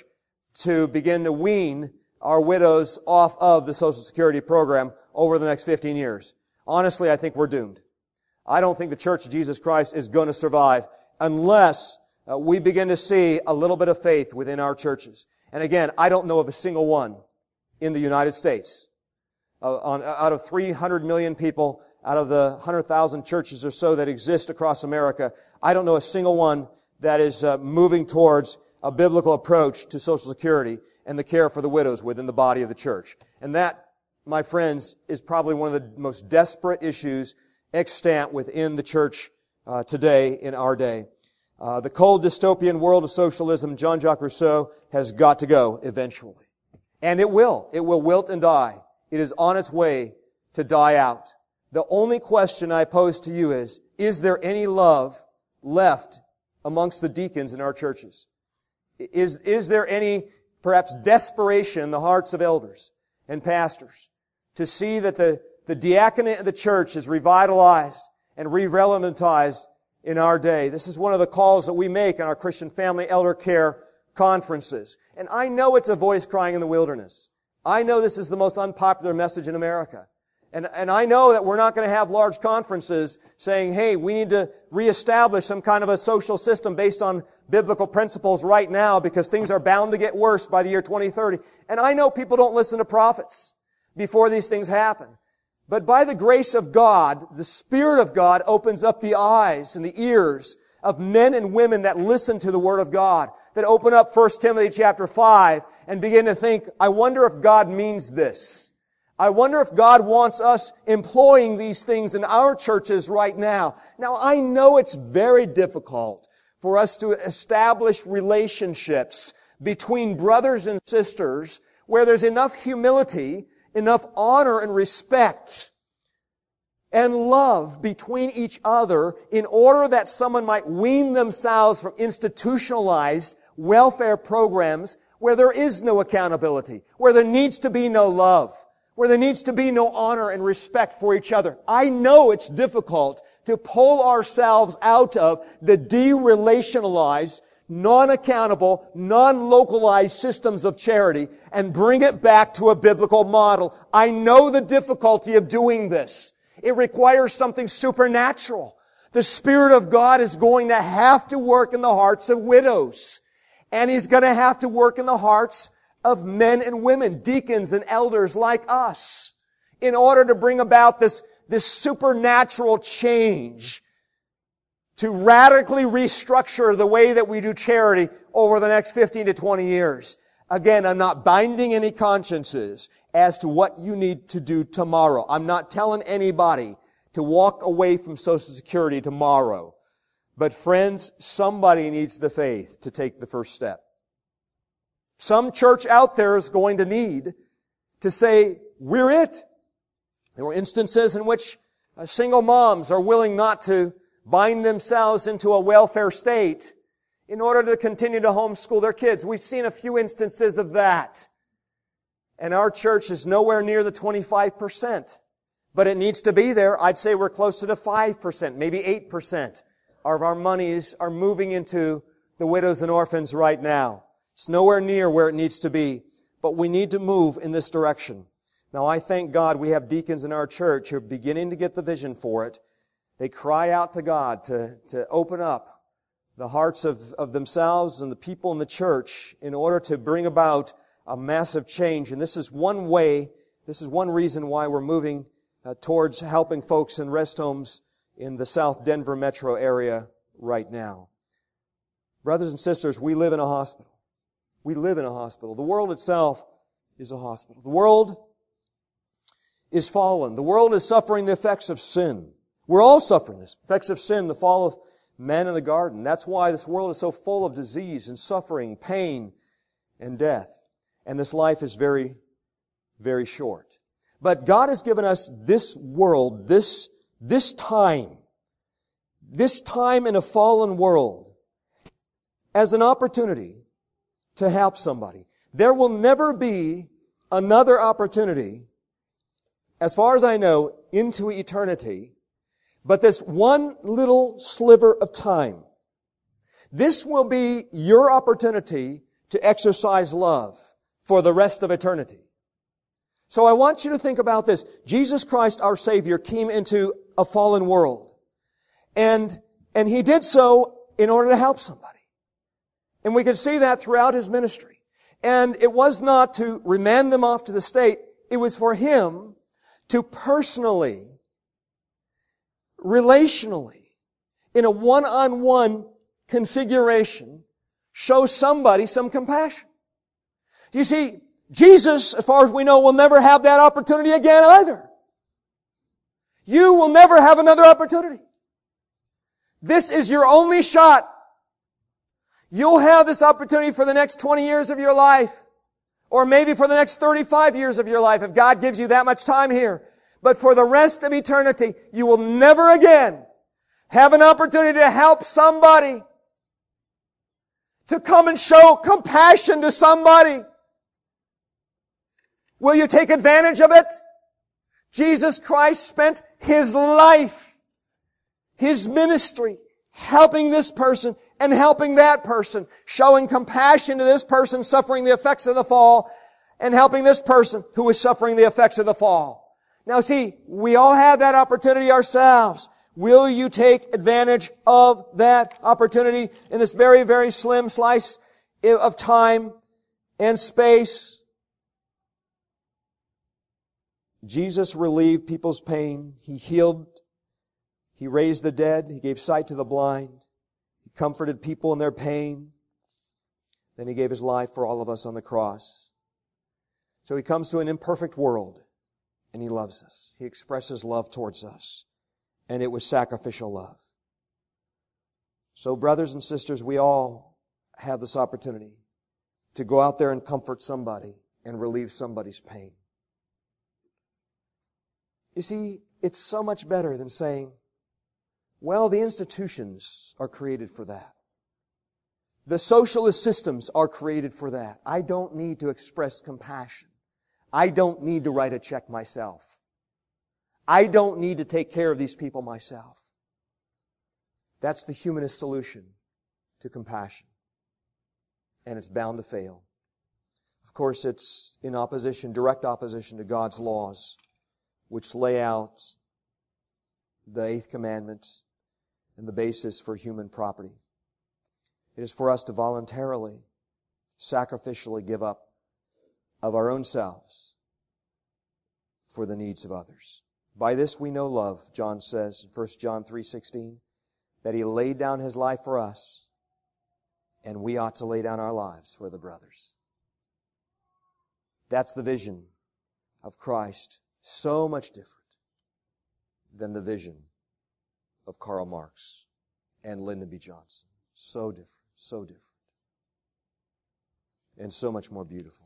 S2: to begin to wean our widows off of the Social Security program over the next fifteen years. Honestly, I think we're doomed. I don't think the Church of Jesus Christ is going to survive unless uh, we begin to see a little bit of faith within our churches. And again, I don't know of a single one in the United States. Uh, on, out of three hundred million people, out of the one hundred thousand churches or so that exist across America, I don't know a single one that is uh, moving towards a biblical approach to Social Security and the care for the widows within the body of the church. And that, my friends, is probably one of the most desperate issues extant within the church uh, today, in our day. Uh, the cold dystopian world of socialism, Jean-Jacques Rousseau, has got to go eventually. And it will. It will wilt and die. It is on its way to die out. The only question I pose to you is, is there any love left amongst the deacons in our churches? Is, is there any, perhaps, desperation in the hearts of elders and pastors to see that the, the diaconate of the church is revitalized and re-relevantized in our day? This is one of the calls that we make in our Christian Family Elder Care conferences. And I know it's a voice crying in the wilderness. I know this is the most unpopular message in America. And, and I know that we're not going to have large conferences saying, hey, we need to reestablish some kind of a social system based on biblical principles right now because things are bound to get worse by the year twenty thirty. And I know people don't listen to prophets before these things happen. But by the grace of God, the Spirit of God opens up the eyes and the ears of men and women that listen to the Word of God, that open up First Timothy chapter five and begin to think, I wonder if God means this. I wonder if God wants us employing these things in our churches right now. Now, I know it's very difficult for us to establish relationships between brothers and sisters where there's enough humility, enough honor and respect and love between each other in order that someone might wean themselves from institutionalized welfare programs where there is no accountability, where there needs to be no love, where there needs to be no honor and respect for each other. I know it's difficult to pull ourselves out of the derelationalized, non-accountable, non-localized systems of charity and bring it back to a biblical model. I know the difficulty of doing this. It requires something supernatural. The Spirit of God is going to have to work in the hearts of widows. And He's going to have to work in the hearts of men and women, deacons and elders like us, in order to bring about this, this supernatural change to radically restructure the way that we do charity over the next fifteen to twenty years. Again, I'm not binding any consciences as to what you need to do tomorrow. I'm not telling anybody to walk away from Social Security tomorrow. But friends, somebody needs the faith to take the first step. Some church out there is going to need to say, we're it. There were instances in which uh, single moms are willing not to bind themselves into a welfare state in order to continue to homeschool their kids. We've seen a few instances of that. And our church is nowhere near the twenty-five percent. But it needs to be there. I'd say we're closer to five percent, maybe eight percent of our monies are moving into the widows and orphans right now. It's nowhere near where it needs to be, but we need to move in this direction. Now, I thank God we have deacons in our church who are beginning to get the vision for it. They cry out to God to, to open up the hearts of, of themselves and the people in the church in order to bring about a massive change. And this is one way, this is one reason why we're moving uh, towards helping folks in rest homes in the South Denver metro area right now. Brothers and sisters, we live in a hospital. We live in a hospital. The world itself is a hospital. The world is fallen. The world is suffering the effects of sin. We're all suffering the effects of sin, the fall of man in the garden. That's why this world is so full of disease and suffering, pain and death. And this life is very, very short. But God has given us this world, this, this time, this time in a fallen world as an opportunity to help somebody. There will never be another opportunity, as far as I know, into eternity, but this one little sliver of time. This will be your opportunity to exercise love for the rest of eternity. So I want you to think about this. Jesus Christ, our Savior, came into a fallen world. And, and He did so in order to help somebody. And we can see that throughout His ministry. And it was not to remand them off to the state. It was for Him to personally, relationally, in a one-on-one configuration, show somebody some compassion. You see, Jesus, as far as we know, will never have that opportunity again either. You will never have another opportunity. This is your only shot. You'll have this opportunity for the next twenty years of your life. Or maybe for the next thirty-five years of your life, if God gives you that much time here. But for the rest of eternity, you will never again have an opportunity to help somebody. To come and show compassion to somebody. Will you take advantage of it? Jesus Christ spent His life, His ministry, helping this person and helping that person, showing compassion to this person suffering the effects of the fall, and helping this person who is suffering the effects of the fall. Now see, we all have that opportunity ourselves. Will you take advantage of that opportunity in this very, very slim slice of time and space? Jesus relieved people's pain. He healed. He raised the dead. He gave sight to the blind. He comforted people in their pain. Then He gave His life for all of us on the cross. So He comes to an imperfect world and He loves us. He expresses love towards us. And it was sacrificial love. So brothers and sisters, we all have this opportunity to go out there and comfort somebody and relieve somebody's pain. You see, it's so much better than saying, well, the institutions are created for that. The socialist systems are created for that. I don't need to express compassion. I don't need to write a check myself. I don't need to take care of these people myself. That's the humanist solution to compassion. And it's bound to fail. Of course, it's in opposition, direct opposition to God's laws, which lay out the eighth commandment and the basis for human property. It is for us to voluntarily, sacrificially give up of our own selves for the needs of others. By this we know love, John says in First John three sixteen, that He laid down His life for us, and we ought to lay down our lives for the brothers. That's the vision of Christ. So much different than the vision of Karl Marx and Lyndon B. Johnson. So different, so different. And so much more beautiful.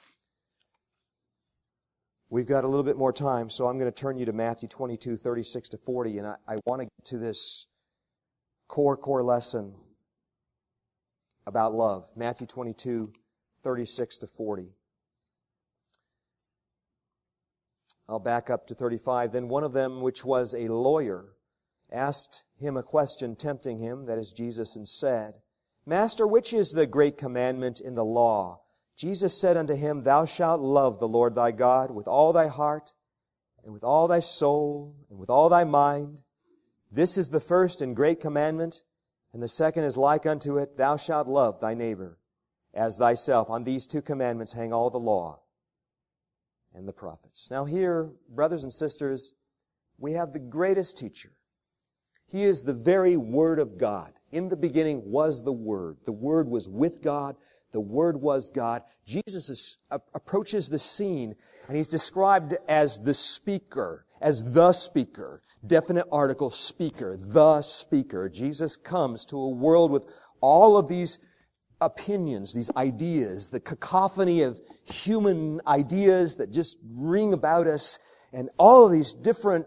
S2: We've got a little bit more time, so I'm going to turn you to Matthew twenty-two, thirty-six to forty, and I, I want to get to this core, core lesson about love. Matthew twenty-two, thirty-six to forty. I'll back up to thirty-five. Then one of them, which was a lawyer, asked Him a question, tempting Him, that is Jesus, and said, Master, which is the great commandment in the law? Jesus said unto him, Thou shalt love the Lord thy God with all thy heart, and with all thy soul, and with all thy mind. This is the first and great commandment, and the second is like unto it, Thou shalt love thy neighbor as thyself. On these two commandments hang all the law and the prophets. Now here, brothers and sisters, we have the greatest teacher. He is the very Word of God. In the beginning was the Word. The Word was with God. The Word was God. Jesus is, uh, approaches the scene, and He's described as the speaker, as the speaker. Definite article, speaker, the speaker. Jesus comes to a world with all of these opinions, these ideas, the cacophony of human ideas that just ring about us, and all of these different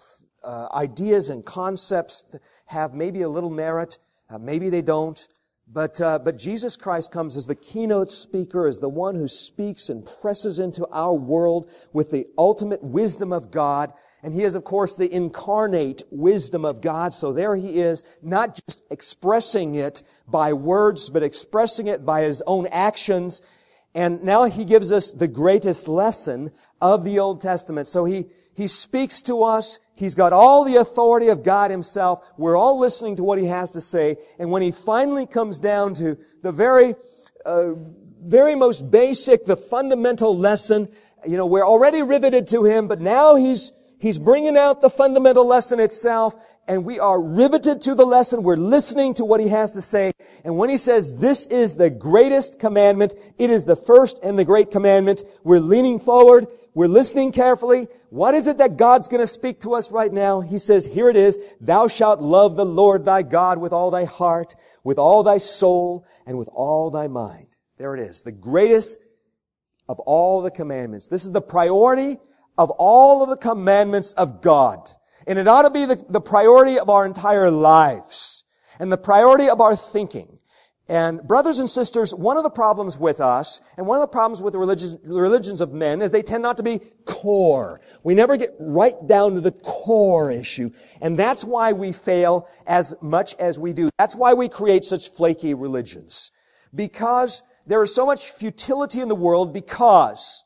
S2: uh, ideas and concepts that have maybe a little merit, uh, maybe they don't, But, uh, but Jesus Christ comes as the keynote speaker, as the one who speaks and presses into our world with the ultimate wisdom of God. And He is, of course, the incarnate wisdom of God. So there He is, not just expressing it by words, but expressing it by His own actions. And now He gives us the greatest lesson of the Old Testament. So He, He speaks to us. He's got all the authority of God Himself. We're all listening to what He has to say. And when He finally comes down to the very, uh, very most basic, the fundamental lesson, you know, we're already riveted to Him, but now He's, He's bringing out the fundamental lesson itself, and we are riveted to the lesson. We're listening to what He has to say. And when He says, this is the greatest commandment, it is the first and the great commandment, we're leaning forward. We're listening carefully. What is it that God's going to speak to us right now? He says, here it is. Thou shalt love the Lord thy God with all thy heart, with all thy soul, and with all thy mind. There it is. The greatest of all the commandments. This is the priority of all of the commandments of God. And it ought to be the, the priority of our entire lives. And the priority of our thinking. And brothers and sisters, one of the problems with us, and one of the problems with the religions, religions of men, is they tend not to be core. We never get right down to the core issue. And that's why we fail as much as we do. That's why we create such flaky religions. Because there is so much futility in the world, because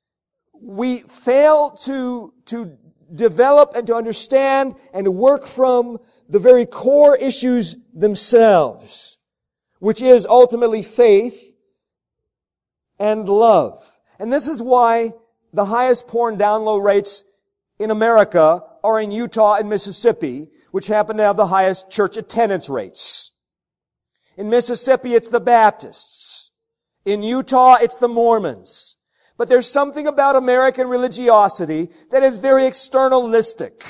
S2: we fail to, to develop and to understand and to work from the very core issues themselves, which is ultimately faith and love. And this is why the highest porn download rates in America are in Utah and Mississippi, which happen to have the highest church attendance rates. In Mississippi, it's the Baptists. In Utah, it's the Mormons. But there's something about American religiosity that is very externalistic.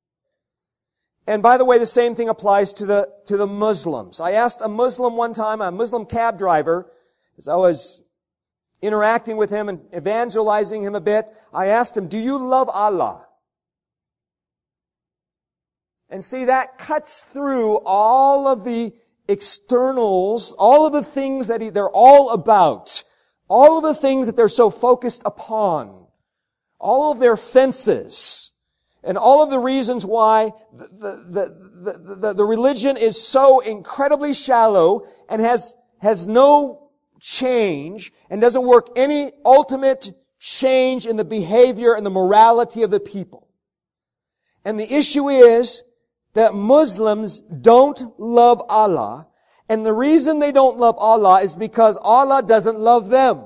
S2: And by the way, the same thing applies to the, to the Muslims. I asked a Muslim one time, a Muslim cab driver, as I was interacting with him and evangelizing him a bit, I asked him, do you love Allah? And see, that cuts through all of the externals, all of the things that he, they're all about, all of the things that they're so focused upon, all of their fences, and all of the reasons why the, the, the, the, the religion is so incredibly shallow and has, has no change and doesn't work any ultimate change in the behavior and the morality of the people. And the issue is that Muslims don't love Allah, and the reason they don't love Allah is because Allah doesn't love them.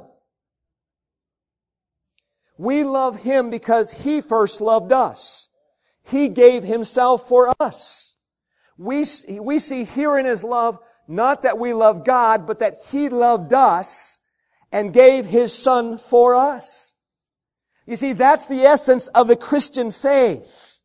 S2: We love Him because He first loved us. He gave Himself for us. We, we see here in His love, not that we love God, but that He loved us and gave His Son for us. You see, that's the essence of the Christian faith.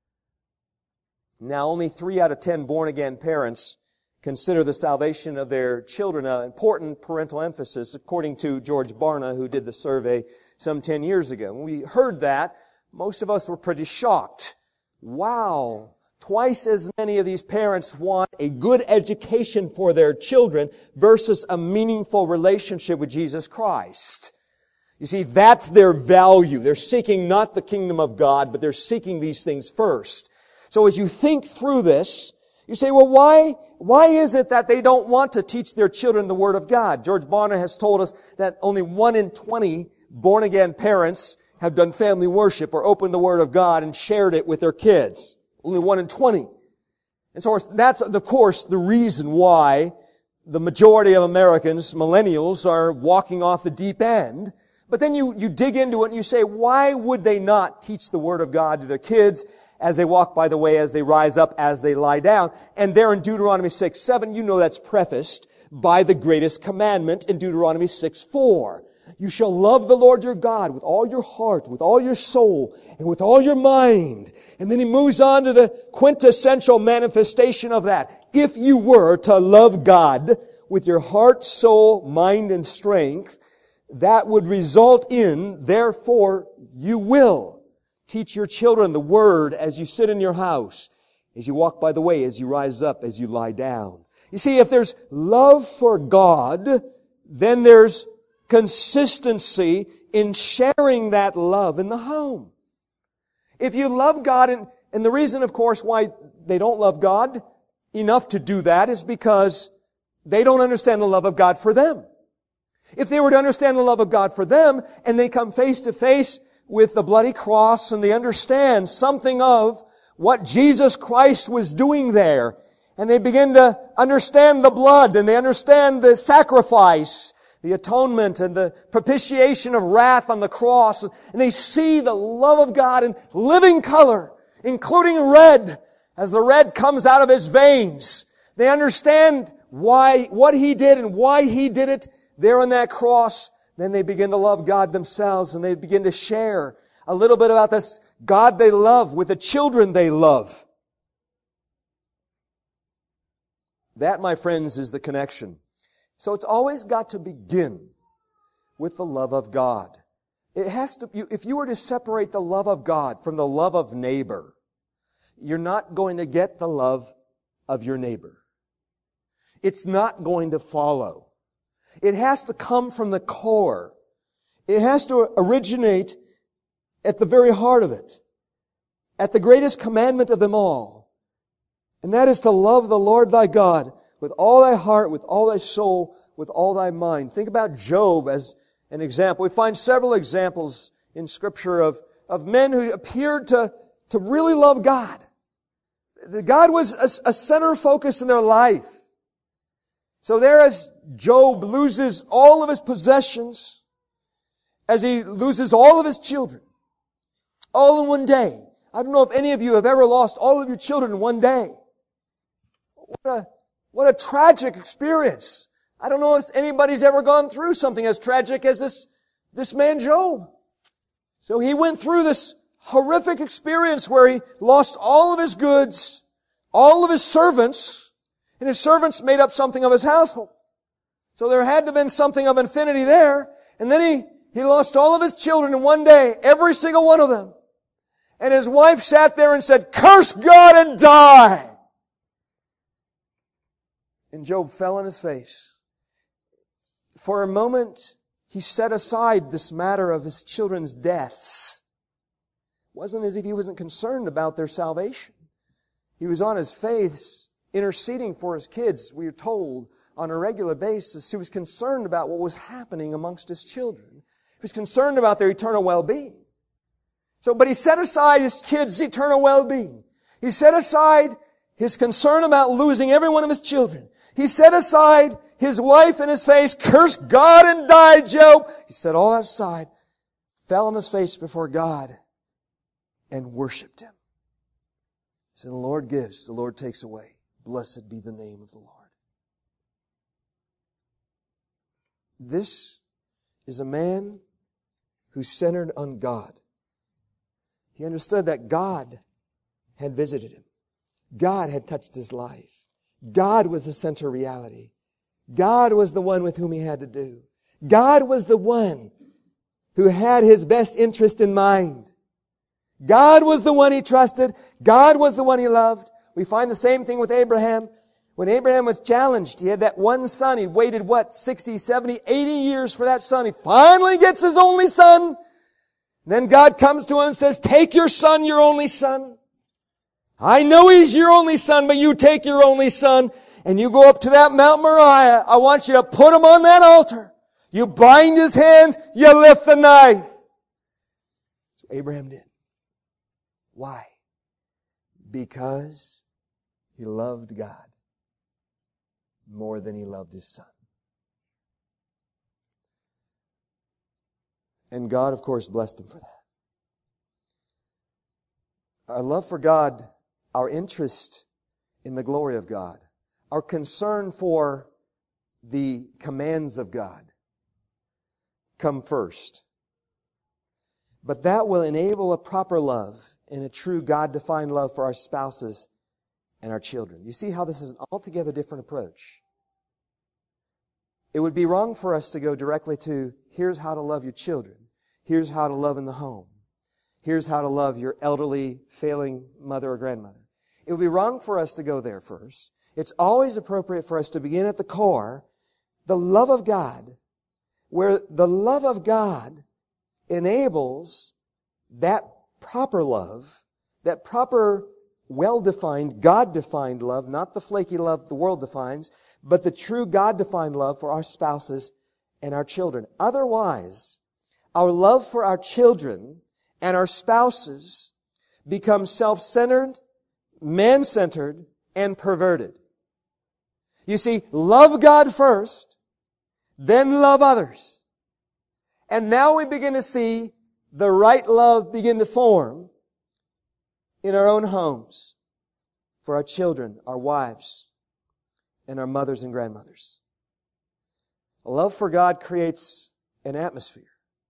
S2: Now, only three out of ten born-again parents consider the salvation of their children an important parental emphasis, according to George Barna, who did the survey some ten years ago. When we heard that, most of us were pretty shocked. Wow, twice as many of these parents want a good education for their children versus a meaningful relationship with Jesus Christ. You see, that's their value. They're seeking not the kingdom of God, but they're seeking these things first. So as you think through this, you say, well, why, why is it that they don't want to teach their children the Word of God? George Barna has told us that only one in twenty born-again parents have done family worship or opened the Word of God and shared it with their kids. Only one in twenty. And so that's, of course, the reason why the majority of Americans, millennials, are walking off the deep end. But then you, you dig into it and you say, why would they not teach the Word of God to their kids as they walk by the way, as they rise up, as they lie down? And there in Deuteronomy six seven, you know that's prefaced by the greatest commandment in Deuteronomy six four. You shall love the Lord your God with all your heart, with all your soul, and with all your mind. And then he moves on to the quintessential manifestation of that. If you were to love God with your heart, soul, mind, and strength, that would result in, therefore, you will teach your children the Word as you sit in your house, as you walk by the way, as you rise up, as you lie down. You see, if there's love for God, then there's consistency in sharing that love in the home. If you love God, and, and the reason, of course, why they don't love God enough to do that is because they don't understand the love of God for them. If they were to understand the love of God for them, and they come face to face with the bloody cross, and they understand something of what Jesus Christ was doing there, and they begin to understand the blood, and they understand the sacrifice, the atonement, and the propitiation of wrath on the cross, and they see the love of God in living color, including red, as the red comes out of His veins. They understand why, what He did and why He did it there on that cross. Then they begin to love God themselves, and they begin to share a little bit about this God they love with the children they love. That, my friends, is the connection. So it's always got to begin with the love of God. It has to, if you were to separate the love of God from the love of neighbor, you're not going to get the love of your neighbor. It's not going to follow. It has to come from the core. It has to originate at the very heart of it, at the greatest commandment of them all. And that is to love the Lord thy God with all thy heart, with all thy soul, with all thy mind. Think about Job as an example. We find several examples in Scripture of, of men who appeared to, to really love God. God was a, a center focus in their life. So there as Job loses all of his possessions, as he loses all of his children, all in one day. I don't know if any of you have ever lost all of your children in one day. What a, what a tragic experience. I don't know if anybody's ever gone through something as tragic as this, this man Job. So he went through this horrific experience where he lost all of his goods, all of his servants, and his servants made up something of his household. So there had to have been something of infinity there. And then he, he lost all of his children in one day, every single one of them. And his wife sat there and said, "Curse God and die!" And Job fell on his face. For a moment, he set aside this matter of his children's deaths. It wasn't as if he wasn't concerned about their salvation. He was on his face, interceding for his kids, we are told, on a regular basis. He was concerned about what was happening amongst his children. He was concerned about their eternal well-being. So, but he set aside his kids' eternal well-being. He set aside his concern about losing every one of his children. He set aside his wife and his face, "Curse God and die, Job." He set all that aside, fell on his face before God, and worshipped Him. He said, "The Lord gives, the Lord takes away. Blessed be the name of the Lord." This is a man who centered on God. He understood that God had visited him. God had touched his life. God was the center reality. God was the one with whom he had to do. God was the one who had his best interest in mind. God was the one he trusted. God was the one he loved. We find the same thing with Abraham. When Abraham was challenged, he had that one son. He waited, what, sixty, seventy, eighty years for that son. He finally gets his only son. Then God comes to him and says, "Take your son, your only son. I know he's your only son, but you take your only son and you go up to that Mount Moriah. I want you to put him on that altar. You bind his hands, you lift the knife." So Abraham did. Why? Because he loved God more than he loved his son. And God, of course, blessed him for that. Our love for God, our interest in the glory of God, our concern for the commands of God come first. But that will enable a proper love and a true God-defined love for our spouses and our children. You see how this is an altogether different approach. It would be wrong for us to go directly to, here's how to love your children. Here's how to love in the home. Here's how to love your elderly, failing mother or grandmother. It would be wrong for us to go there first.
S3: It's always appropriate for us to begin at the core, the love of God, where the love of God enables that proper love, that proper, well-defined, God-defined love, not the flaky love the world defines, but the true God-defined love for our spouses and our children. Otherwise, our love for our children and our spouses becomes self-centered, man-centered, and perverted. You see, love God first, then love others. And now we begin to see the right love begin to form in our own homes for our children, our wives, and our mothers and grandmothers. A love for God creates an atmosphere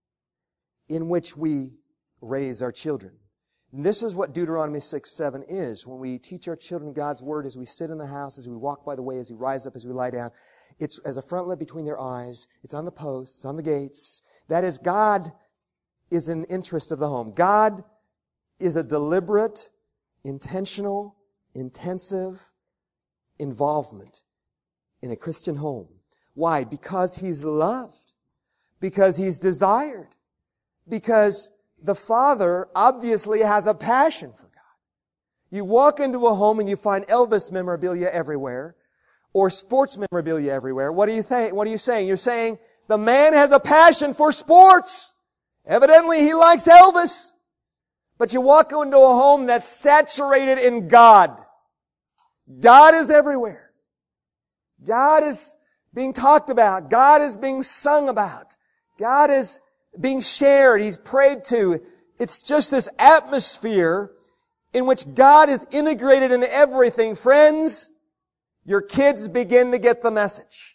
S3: in which we raise our children. And this is what Deuteronomy six seven is. When we teach our children God's Word as we sit in the house, as we walk by the way, as we rise up, as we lie down, it's as a frontlet between their eyes. It's on the posts, it's on the gates. That is, God is an interest of the home. God is a deliberate, intentional, intensive involvement in a Christian home. Why? Because He's loved. Because He's desired. Because the Father obviously has a passion for God. You walk into a home and you find Elvis memorabilia everywhere, or sports memorabilia everywhere. What do you think? What are you saying? You're saying the man has a passion for sports. Evidently, he likes Elvis. But you walk into a home that's saturated in God. God is everywhere. God is being talked about. God is being sung about. God is being shared. He's prayed to. It's just this atmosphere in which God is integrated in everything. Friends, your kids begin to get the message.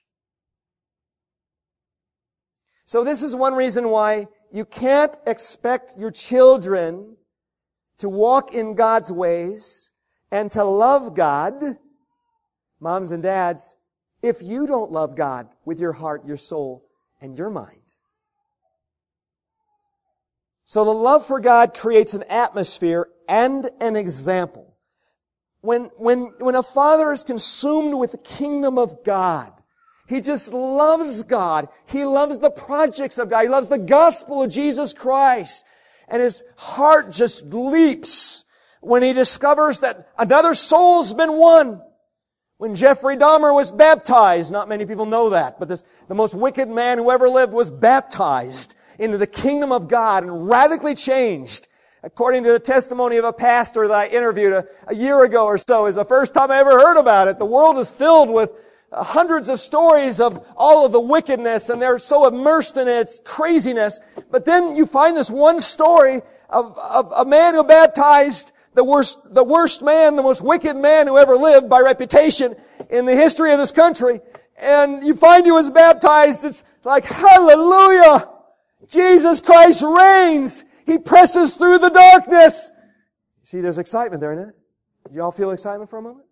S3: So this is one reason why you can't expect your children to walk in God's ways and to love God, moms and dads, if you don't love God with your heart, your soul, and your mind. So the love for God creates an atmosphere and an example. When, when, when a father is consumed with the kingdom of God, he just loves God. He loves the projects of God. He loves the gospel of Jesus Christ. And his heart just leaps when he discovers that another soul's been won. When Jeffrey Dahmer was baptized, not many people know that, but this, the most wicked man who ever lived was baptized into the kingdom of God and radically changed. According to the testimony of a pastor that I interviewed a, a year ago or so, is the first time I ever heard about it. The world is filled with uh, hundreds of stories of all of the wickedness, and they're so immersed in its craziness. But then you find this one story of, of a man who baptized the worst, the worst man, the most wicked man who ever lived by reputation in the history of this country. And you find he was baptized. It's like, hallelujah! Jesus Christ reigns! He presses through the darkness! See, there's excitement there, isn't it? You all feel excitement for a moment?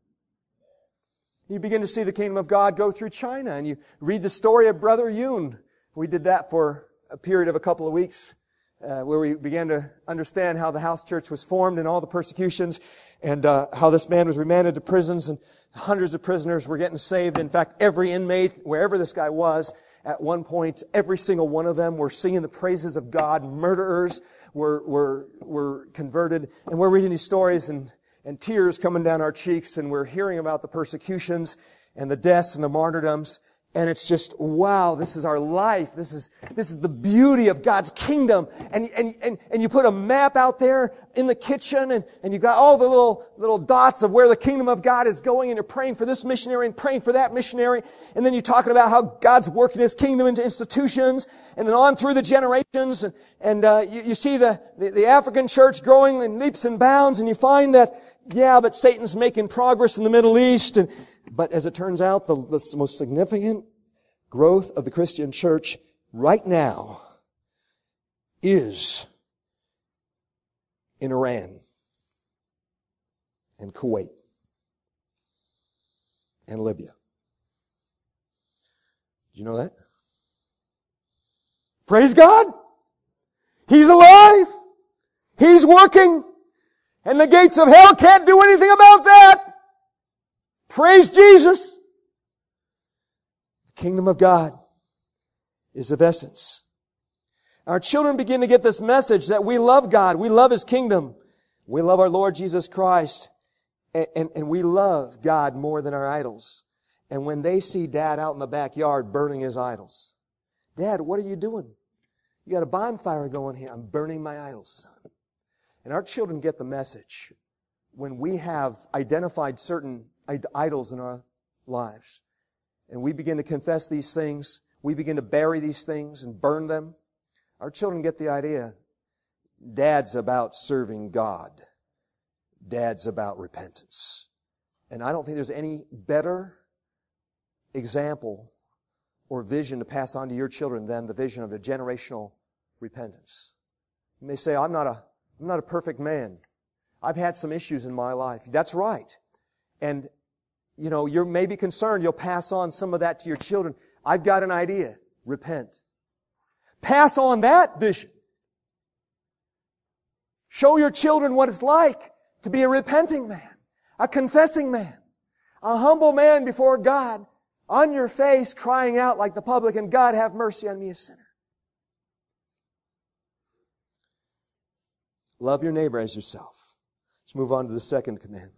S3: You begin to see the kingdom of God go through China, and you read the story of Brother Yun. We did that for a period of a couple of weeks, uh, where we began to understand how the house church was formed and all the persecutions, and uh, how this man was remanded to prisons, and hundreds of prisoners were getting saved. In fact, every inmate, wherever this guy was, at one point, every single one of them were singing the praises of God. Murderers were were were converted, and we're reading these stories and and tears coming down our cheeks, and we're hearing about the persecutions and the deaths and the martyrdoms. And it's just, wow, this is our life. This is, this is the beauty of God's kingdom. And, and, and, and you put a map out there in the kitchen, and, and you got all the little, little dots of where the kingdom of God is going, and you're praying for this missionary and praying for that missionary. And then you're talking about how God's working His kingdom into institutions, and then on through the generations. And, and uh, you, you see the, the, the African church growing in leaps and bounds, and you find that, yeah, but Satan's making progress in the Middle East. And, but as it turns out, the, the most significant growth of the Christian church right now is in Iran and Kuwait and Libya. Did you know that? Praise God! He's alive! He's working! And the gates of hell can't do anything about that! Praise Jesus! The kingdom of God is of essence. Our children begin to get this message that we love God, we love His kingdom, we love our Lord Jesus Christ, and, and, and we love God more than our idols. And when they see Dad out in the backyard burning his idols, Dad, what are you doing? You got a bonfire going here. I'm burning my idols, son. And our children get the message when we have identified certain idols in our lives. And we begin to confess these things. We begin to bury these things and burn them. Our children get the idea. Dad's about serving God. Dad's about repentance. And I don't think there's any better example or vision to pass on to your children than the vision of a generational repentance. You may say, I'm not a, I'm not a perfect man. I've had some issues in my life. That's right. And, you know, you may be concerned you'll pass on some of that to your children. I've got an idea. Repent. Pass on that vision. Show your children what it's like to be a repenting man, a confessing man, a humble man before God, on your face crying out like the publican, God, have mercy on me, a sinner. Love your neighbor as yourself. Let's move on to the second commandment.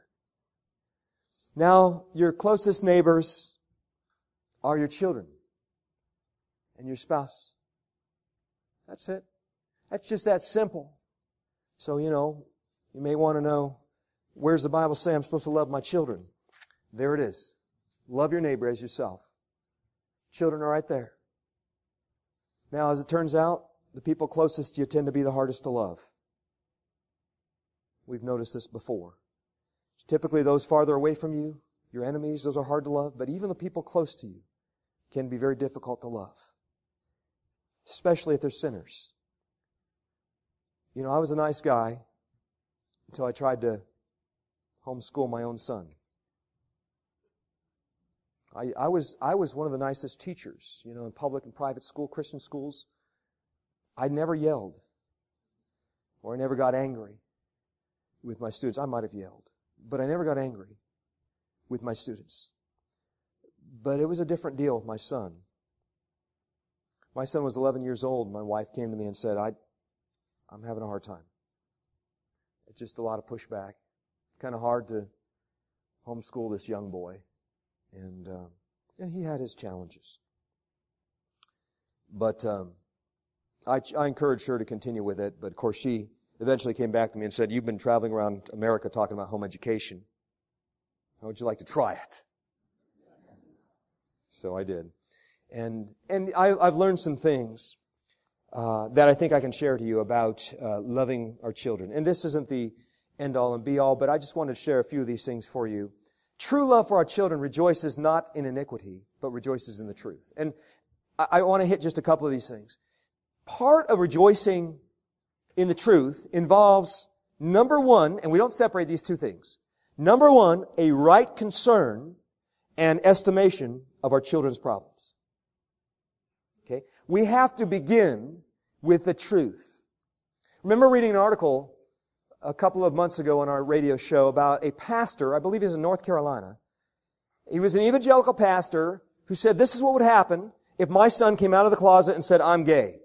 S3: Now, your closest neighbors are your children and your spouse. That's it. That's just that simple. So, you know, you may want to know, where's the Bible say I'm supposed to love my children? There it is. Love your neighbor as yourself. Children are right there. Now, as it turns out, the people closest to you tend to be the hardest to love. We've noticed this before. It's typically those farther away from you, your enemies, those are hard to love, but even the people close to you can be very difficult to love, especially if they're sinners. You know, I was a nice guy until I tried to homeschool my own son. I, I was I was one of the nicest teachers, you know, in public and private school, Christian schools. I never yelled, or I never got angry with my students. I might have yelled, but I never got angry with my students. But it was a different deal with my son. My son was eleven years old. My wife came to me and said, I, I'm having a hard time. It's just a lot of pushback. It's kind of hard to homeschool this young boy. And, uh, and he had his challenges. But um, I, I encouraged her to continue with it. But, of course, she eventually came back to me and said, you've been traveling around America talking about home education. How would you like to try it? So I did. And and I, I've learned some things uh, that I think I can share to you about uh, loving our children. And this isn't the end-all and be-all, but I just wanted to share a few of these things for you. True love for our children rejoices not in iniquity, but rejoices in the truth. And I, I want to hit just a couple of these things. Part of rejoicing in the truth involves, number one, and we don't separate these two things. Number one, a right concern and estimation of our children's problems. Okay? We have to begin with the truth. Remember reading an article a couple of months ago on our radio show about a pastor, I believe he's in North Carolina. He was an evangelical pastor who said this is what would happen if my son came out of the closet and said, I'm gay.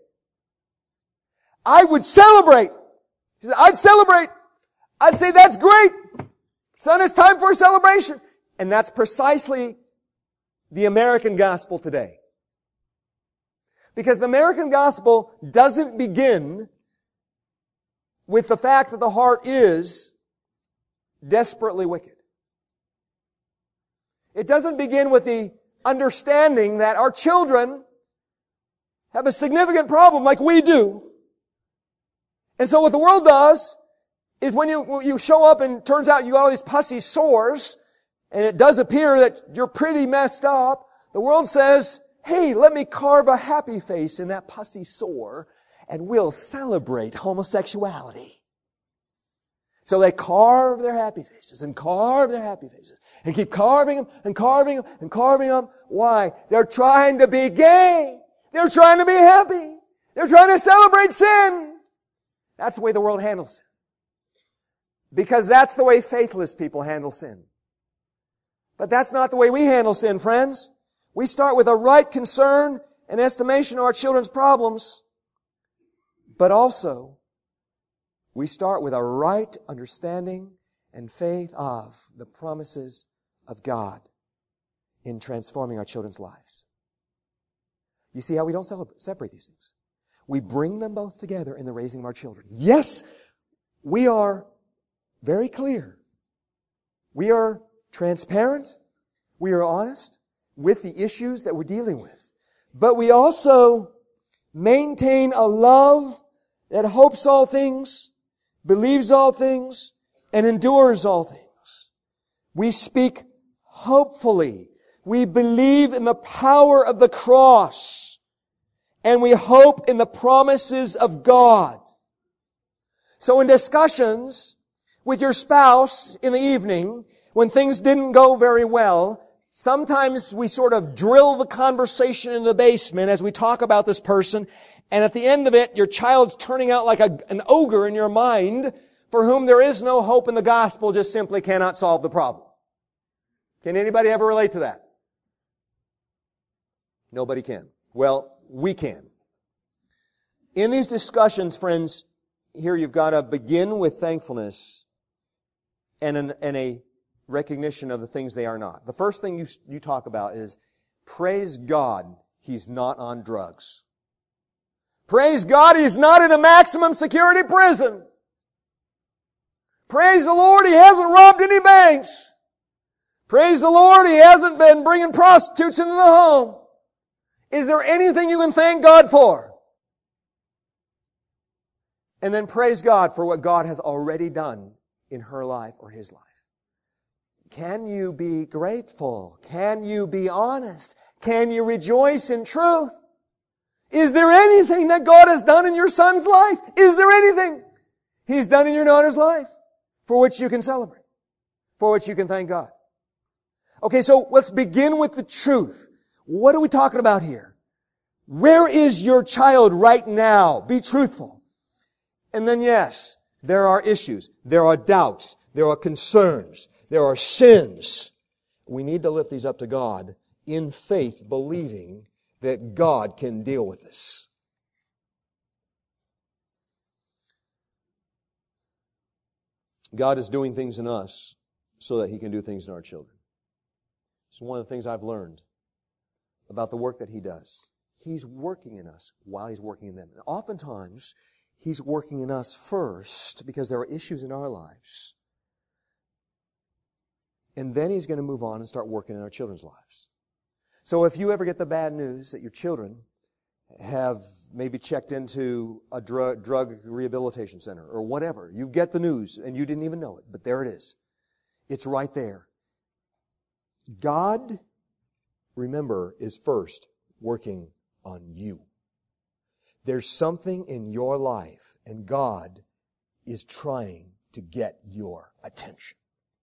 S3: I would celebrate. He said, I'd celebrate. I'd say, that's great. Son, it's time for a celebration. And that's precisely the American gospel today. Because the American gospel doesn't begin with the fact that the heart is desperately wicked. It doesn't begin with the understanding that our children have a significant problem like we do. And so what the world does is when you, when you show up and it turns out you got all these pussy sores, and it does appear that you're pretty messed up, the world says, hey, let me carve a happy face in that pussy sore, and we'll celebrate homosexuality. So they carve their happy faces and carve their happy faces and keep carving them and carving them and carving them. Why? They're trying to be gay. They're trying to be happy. They're trying to celebrate sin. That's the way the world handles sin. Because that's the way faithless people handle sin. But that's not the way we handle sin, friends. We start with a right concern and estimation of our children's problems. But also, we start with a right understanding and faith of the promises of God in transforming our children's lives. You see how we don't celebrate, separate these things. We bring them both together in the raising of our children. Yes, we are very clear. We are transparent. We are honest with the issues that we're dealing with. But we also maintain a love that hopes all things, believes all things, and endures all things. We speak hopefully. We believe in the power of the cross. And we hope in the promises of God. So in discussions with your spouse in the evening, when things didn't go very well, sometimes we sort of drill the conversation in the basement as we talk about this person, and at the end of it, your child's turning out like a, an ogre in your mind for whom there is no hope, and the gospel just simply cannot solve the problem. Can anybody ever relate to that? Nobody can. Well, we can. In these discussions, friends, here you've got to begin with thankfulness and, an, and a recognition of the things they are not. The first thing you, you talk about is, praise God, he's not on drugs. Praise God, he's not in a maximum security prison. Praise the Lord, he hasn't robbed any banks. Praise the Lord, he hasn't been bringing prostitutes into the home. Is there anything you can thank God for? And then praise God for what God has already done in her life or his life. Can you be grateful? Can you be honest? Can you rejoice in truth? Is there anything that God has done in your son's life? Is there anything he's done in your daughter's life for which you can celebrate? For which you can thank God? Okay, so let's begin with the truth. What are we talking about here? Where is your child right now? Be truthful. And then yes, there are issues. There are doubts. There are concerns. There are sins. We need to lift these up to God in faith, believing that God can deal with this. God is doing things in us so that He can do things in our children. It's one of the things I've learned about the work that He does. He's working in us while He's working in them. And oftentimes, He's working in us first because there are issues in our lives. And then He's going to move on and start working in our children's lives. So if you ever get the bad news that your children have maybe checked into a drug, drug rehabilitation center or whatever, you get the news and you didn't even know it, but there it is. It's right there. God, remember, is first working on you. There's something in your life, and God is trying to get your attention.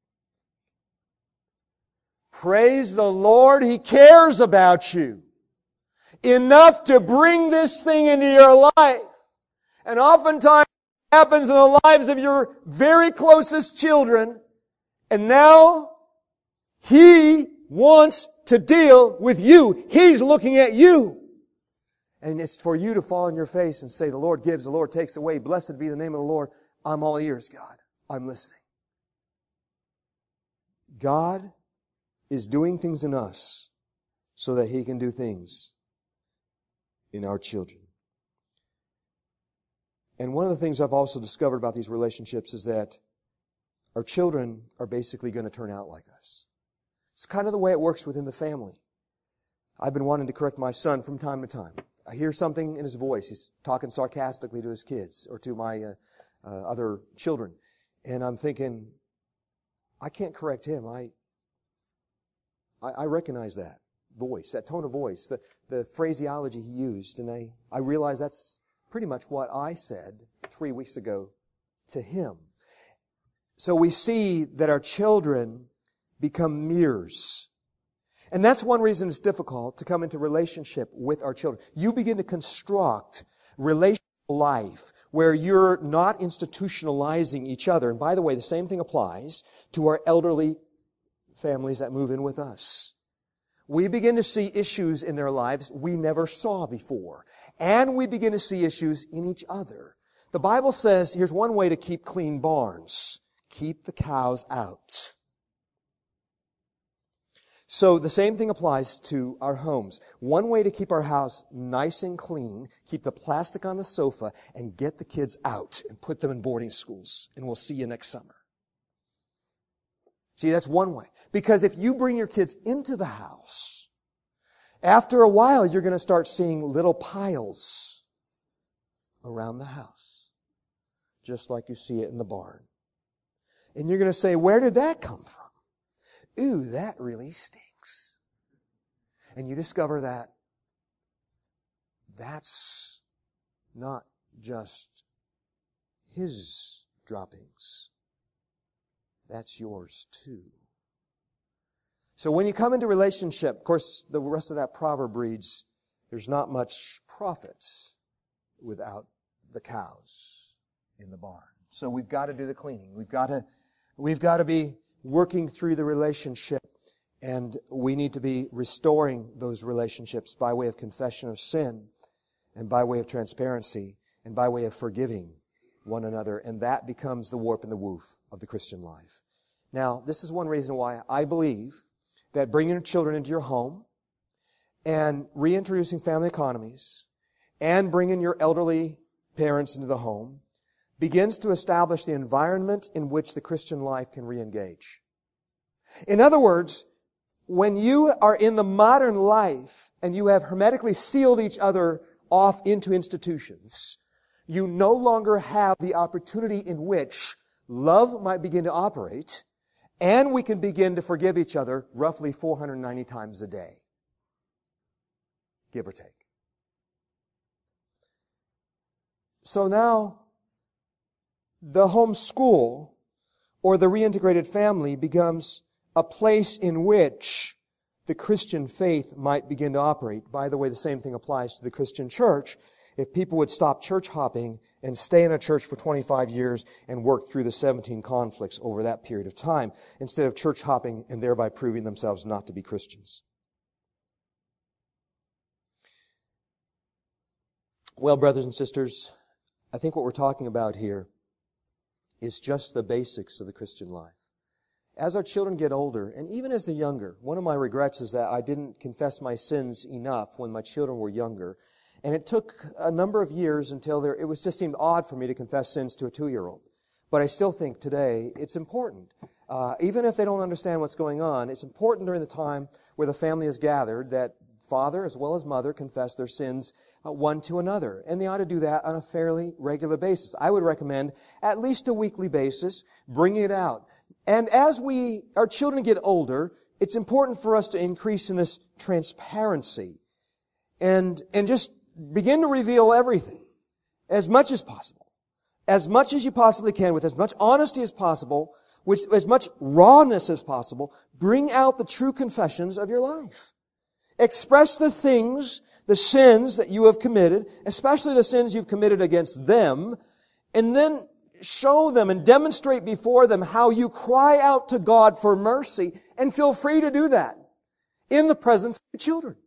S3: Praise the Lord, He cares about you enough to bring this thing into your life. And oftentimes it happens in the lives of your very closest children, and now He wants to deal with you. He's looking at you. And it's for you to fall on your face and say, the Lord gives, the Lord takes away. Blessed be the name of the Lord. I'm all ears, God. I'm listening. God is doing things in us so that He can do things in our children. And one of the things I've also discovered about these relationships is that our children are basically going to turn out like us. It's kind of the way it works within the family. I've been wanting to correct my son from time to time. I hear something in his voice. He's talking sarcastically to his kids or to my uh, uh, other children. And I'm thinking, I can't correct him. I, I, I recognize that voice, that tone of voice, the, the phraseology he used. And I, I realize that's pretty much what I said three weeks ago to him. So we see that our children become mirrors. And that's one reason it's difficult to come into relationship with our children. You begin to construct relational life where you're not institutionalizing each other. And by the way, the same thing applies to our elderly families that move in with us. We begin to see issues in their lives we never saw before. And we begin to see issues in each other. The Bible says, here's one way to keep clean barns. Keep the cows out. So the same thing applies to our homes. One way to keep our house nice and clean, keep the plastic on the sofa, and get the kids out and put them in boarding schools. And we'll see you next summer. See, that's one way. Because if you bring your kids into the house, after a while you're going to start seeing little piles around the house. Just like you see it in the barn. And you're going to say, where did that come from? Ooh, that really stinks. And you discover that that's not just his droppings. That's yours too. So when you come into relationship, of course, the rest of that proverb reads, there's not much profit without the cows in the barn. So we've got to do the cleaning. We've got to, we've got to be working through the relationship, and we need to be restoring those relationships by way of confession of sin and by way of transparency and by way of forgiving one another, and that becomes the warp and the woof of the Christian life. Now, this is one reason why I believe that bringing your children into your home and reintroducing family economies and bringing your elderly parents into the home begins to establish the environment in which the Christian life can re-engage. In other words, when you are in the modern life and you have hermetically sealed each other off into institutions, you no longer have the opportunity in which love might begin to operate, and we can begin to forgive each other roughly four hundred ninety times a day. Give or take. So now, the home school or the reintegrated family becomes a place in which the Christian faith might begin to operate. By the way, the same thing applies to the Christian church. If people would stop church hopping and stay in a church for twenty-five years and work through the seventeen conflicts over that period of time, instead of church hopping and thereby proving themselves not to be Christians. Well, brothers and sisters, I think what we're talking about here is just the basics of the Christian life. As our children get older, and even as they're younger, one of my regrets is that I didn't confess my sins enough when my children were younger. And it took a number of years until there, it was just seemed odd for me to confess sins to a two-year-old. But I still think today it's important. Uh, even if they don't understand what's going on, it's important during the time where the family is gathered that father as well as mother confess their sins uh, one to another. And they ought to do that on a fairly regular basis. I would recommend at least a weekly basis, bringing it out. And as we, our children get older, it's important for us to increase in this transparency and, and just begin to reveal everything as much as possible. As much as you possibly can, with as much honesty as possible, with as much rawness as possible, bring out the true confessions of your life. Express the things, the sins that you have committed, especially the sins you've committed against them, and then show them and demonstrate before them how you cry out to God for mercy, and feel free to do that in the presence of your children.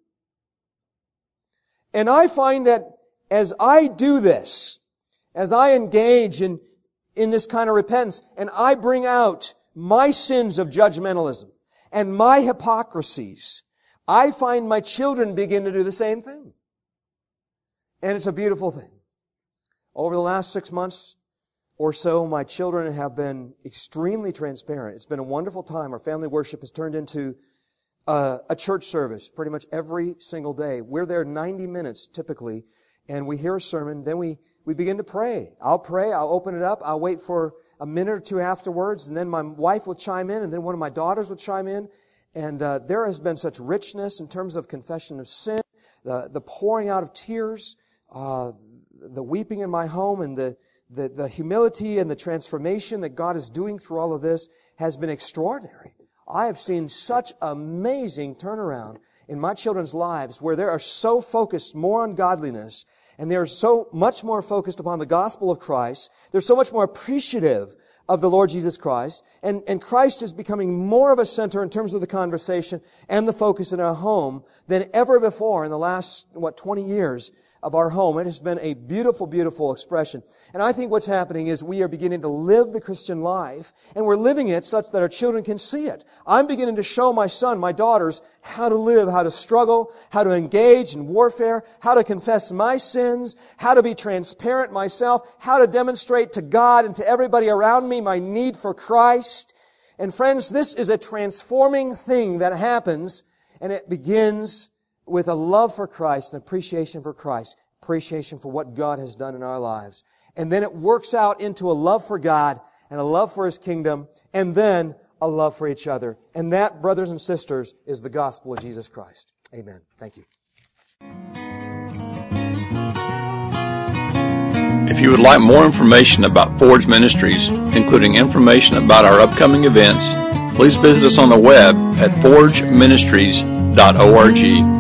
S3: And I find that as I do this, as I engage in, in this kind of repentance, and I bring out my sins of judgmentalism and my hypocrisies, I find my children begin to do the same thing. And it's a beautiful thing. Over the last six months or so, my children have been extremely transparent. It's been a wonderful time. Our family worship has turned into Uh, a church service pretty much every single day. We're there ninety minutes typically, and we hear a sermon, then we, we begin to pray. I'll pray, I'll open it up, I'll wait for a minute or two afterwards, and then my wife will chime in, and then one of my daughters will chime in, and uh, there has been such richness in terms of confession of sin, the, the pouring out of tears, uh, the weeping in my home, and the, the, the humility and the transformation that God is doing through all of this has been extraordinary. I have seen such amazing turnaround in my children's lives where they are so focused more on godliness and they're so much more focused upon the gospel of Christ. They're so much more appreciative of the Lord Jesus Christ, and, and Christ is becoming more of a center in terms of the conversation and the focus in our home than ever before in the last, what, twenty years of our home. It has been a beautiful, beautiful expression. And I think what's happening is we are beginning to live the Christian life, and we're living it such that our children can see it. I'm beginning to show my son, my daughters, how to live, how to struggle, how to engage in warfare, how to confess my sins, how to be transparent myself, how to demonstrate to God and to everybody around me my need for Christ. And friends, this is a transforming thing that happens, and it begins with a love for Christ, an appreciation for Christ, appreciation for what God has done in our lives. And then it works out into a love for God and a love for His kingdom, and then a love for each other. And that, brothers and sisters, is the gospel of Jesus Christ. Amen. Thank you.
S1: If you would like more information about Forge Ministries, including information about our upcoming events, please visit us on the web at forge ministries dot org.